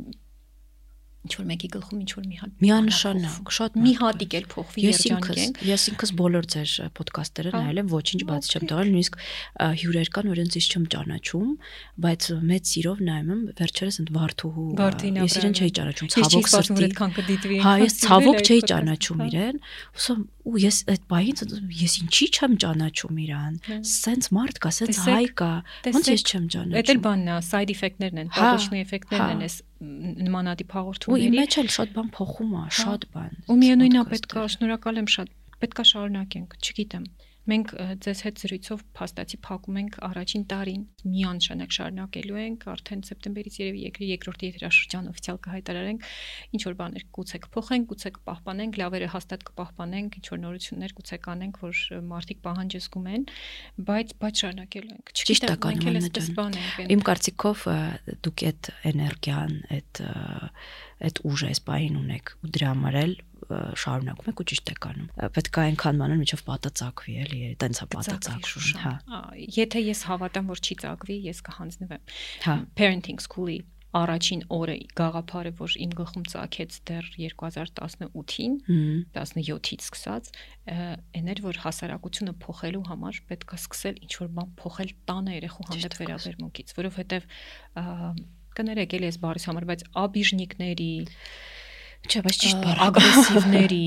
[SPEAKER 2] ինչ որ մեկի գլխում ինչ որ մի հատ
[SPEAKER 1] միանշանակ շատ
[SPEAKER 2] մի հատիկ էլ փոխվի երջանիկ ենք։
[SPEAKER 1] Ես ինքս բոլոր ձեր ոդքասթերը նայել եմ, ոչինչ բաց չեմ տվել, նույնիսկ հյուրեր կան, որ ինձ չեմ ճանաչում, բայց մեծ սիրով նայում եմ, վերջերս ընդ Վարդուհու ես իրեն չէի ճանաչում, ցավոք սրտի։ Հա, ես ցավոք չէի ճանաչում իրեն, ու ես այդ բայից ես ինչի չեմ ճանաչում իրան, սենց մարդ կա, սենց հայ կա, ոնց ես չեմ ճանաչում։
[SPEAKER 2] Էդ էլ բանն է, side effect-ներն են, побочные էֆեկտներն են, էս նմանատիպ հաղորդումների։
[SPEAKER 1] Ու իմ մեջ էլ շատ բան փոխում է, շատ բան։
[SPEAKER 2] Ու միևնույնն է, պետք է, շնորհակալ եմ շատ, պետք է շարունակենք, չգիտեմ։ Մենք ձեզ հետ զրույցով փաստացի փակում ենք առաջին տարին, միանշանակ շարունակելու ենք, արդեն սեպտեմբերից երևի երկրորդ եթերաշրջան օֆիցիալ կհայտարարենք, ինչ որ բաներ գուցե կփոխենք, գուցե կպահպանենք, լավերը հաստատ կպահպանենք, ինչ որ նորություններ գուցե կանենք, որ մարդիկ պահանջ զգում են, բայց շարունակելու ենք։
[SPEAKER 1] Ճիշտ է կանում։ Իմ կարծիքով դուք այդ էներգիան, այդ ուժը այս բային ունեք ու դրա համար էլ շարունակում եք ու ճիշտ եք անում։ Պետք է այնքան մանան, մինչև պատը ծակվի, էլի, տենց է պատը ծակվում։ Հա։
[SPEAKER 2] Եթե ես հավատամ, որ չի ծակվի, ես կհանձնվեմ։
[SPEAKER 1] Հա։
[SPEAKER 2] Parenting school-ի առաջին օրը գաղափարը, որ իմ գլխում ծագեց դեռ 2018-ին, 17-ից սկսած, այն էր, որ հասարակությունը փոխելու համար պետք է սկսել ինչ-որ բան փոխել տանը երեխու հանդեպ վերաբերմունքից, որովհետև կներեք էլի այս բառից համար, բայց աբիժնիկների
[SPEAKER 1] Չէ, բայց ճիշտ բառ
[SPEAKER 2] ագրեսիվների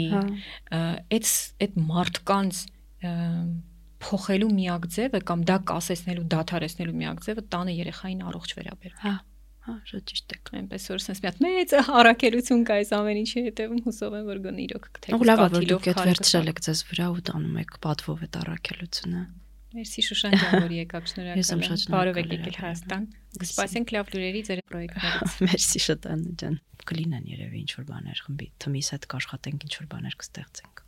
[SPEAKER 2] այդ մարդկանց փոխելու միակ ձևը կամ դա կասեցնելու, դադարեցնելու միակ ձևը տանը երեխային առողջ վերաբերվում։
[SPEAKER 1] Հա, շատ ճիշտ եք։
[SPEAKER 2] Այնպես որ sense մի հատ մեծ առաքելություն կա այս ամեն ինչի հետևում, հուսով եմ որ գոնե իրոք
[SPEAKER 1] կթեք։ Լավ է, որ դուք այդ վերցրել եք ձեզ վրա ու տանում եք պատվով այդ առաքելությունը։
[SPEAKER 2] Մերսի Շուշան ջան, որ եկաք, շնորհակալ եմ։ Բարով եք եկել Հայաստան։ Կսպասենք լավ լուրերի ձեր պրոյեկտներից։
[SPEAKER 1] Մերսի Շուշան ջան։ Կլինեն երևի ինչ որ բաներ խմբի թմիս հետ կաշխատենք, ինչ որ բաներ կստեղծենք։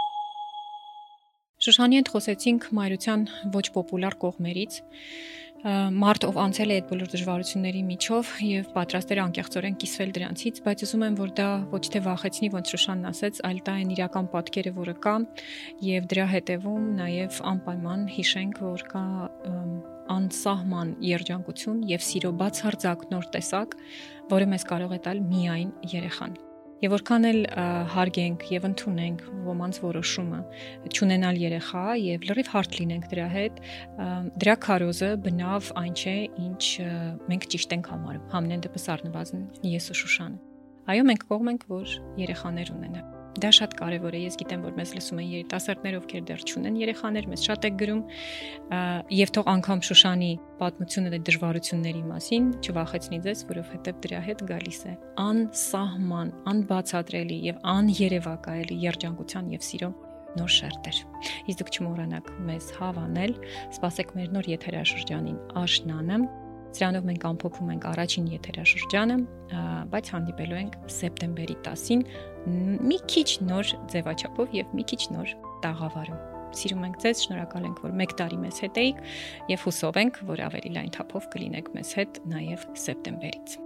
[SPEAKER 2] Շուշանի հետ խոսեցինք մայրության ոչ պոպուլար կողմերից։ Մարդ ով անցել է այդ բոլոր դժվարությունների միջով եւ պատրաստ էր անկեղծորեն կիսվել դրանցից, բայց ուզում եմ որ դա ոչ թե վախեցնի, ոնց Շուշանն ասեց, այլ դա այն իրական պատկերը, որը կա եւ դրա հետեւում նաեւ անպայման հիշենք, որ կա անսահման երջանկություն եւ սիրո բացարձակ նոր տեսակ, որը մեզ կարող է տալ միայն երեխան։ Եվ որքան էլ հարգենք եւ ընդունենք ոմանց որոշումը չունենալ երեխա եւ լրիվ հարթ լինենք դրա հետ, դրա քարոզը բնավ այն չէ, ինչ մենք ճիշտ ենք համարում։ Համենայն դեպս առնվազն ես ու Շուշանը։ Այո, մենք կողմ ենք, որ երեխաներ ունենան։ Դա շատ կարևոր է, ես գիտեմ, որ մեզ լսում են երիտասարդներ, ովքեր դեռ չունեն երեխաներ, մեզ շատ եք գրում, եւ թող անգամ Շուշանի պատմությունը դե դժվարությունների մասին չվախեցնի ձեզ, որովհետեւ դրա հետ գալիս է անսահման, անբացատրելի եւ աներևակայելի երջանկության եւ սիրո նոր շերտեր։ Իսկ դուք չմոռանաք մեզ հավանել, սպասեք մեր նոր եթերաշրջանին Աշնանը։ Սրանով մենք ամփոփում ենք առաջին եթերաշրջանը, բայց հանդիպելու ենք սեպտեմբերի 10-ին մի քիչ նոր ձևաչափով եւ մի քիչ նոր տաղավարում։ Սիրում ենք ձեզ, շնորհակալ ենք, որ 1 տարի մեզ հետ էիք եւ հուսով ենք, որ ավելի լայն թափով կլինեք մեզ հետ նաեւ սեպտեմբերից։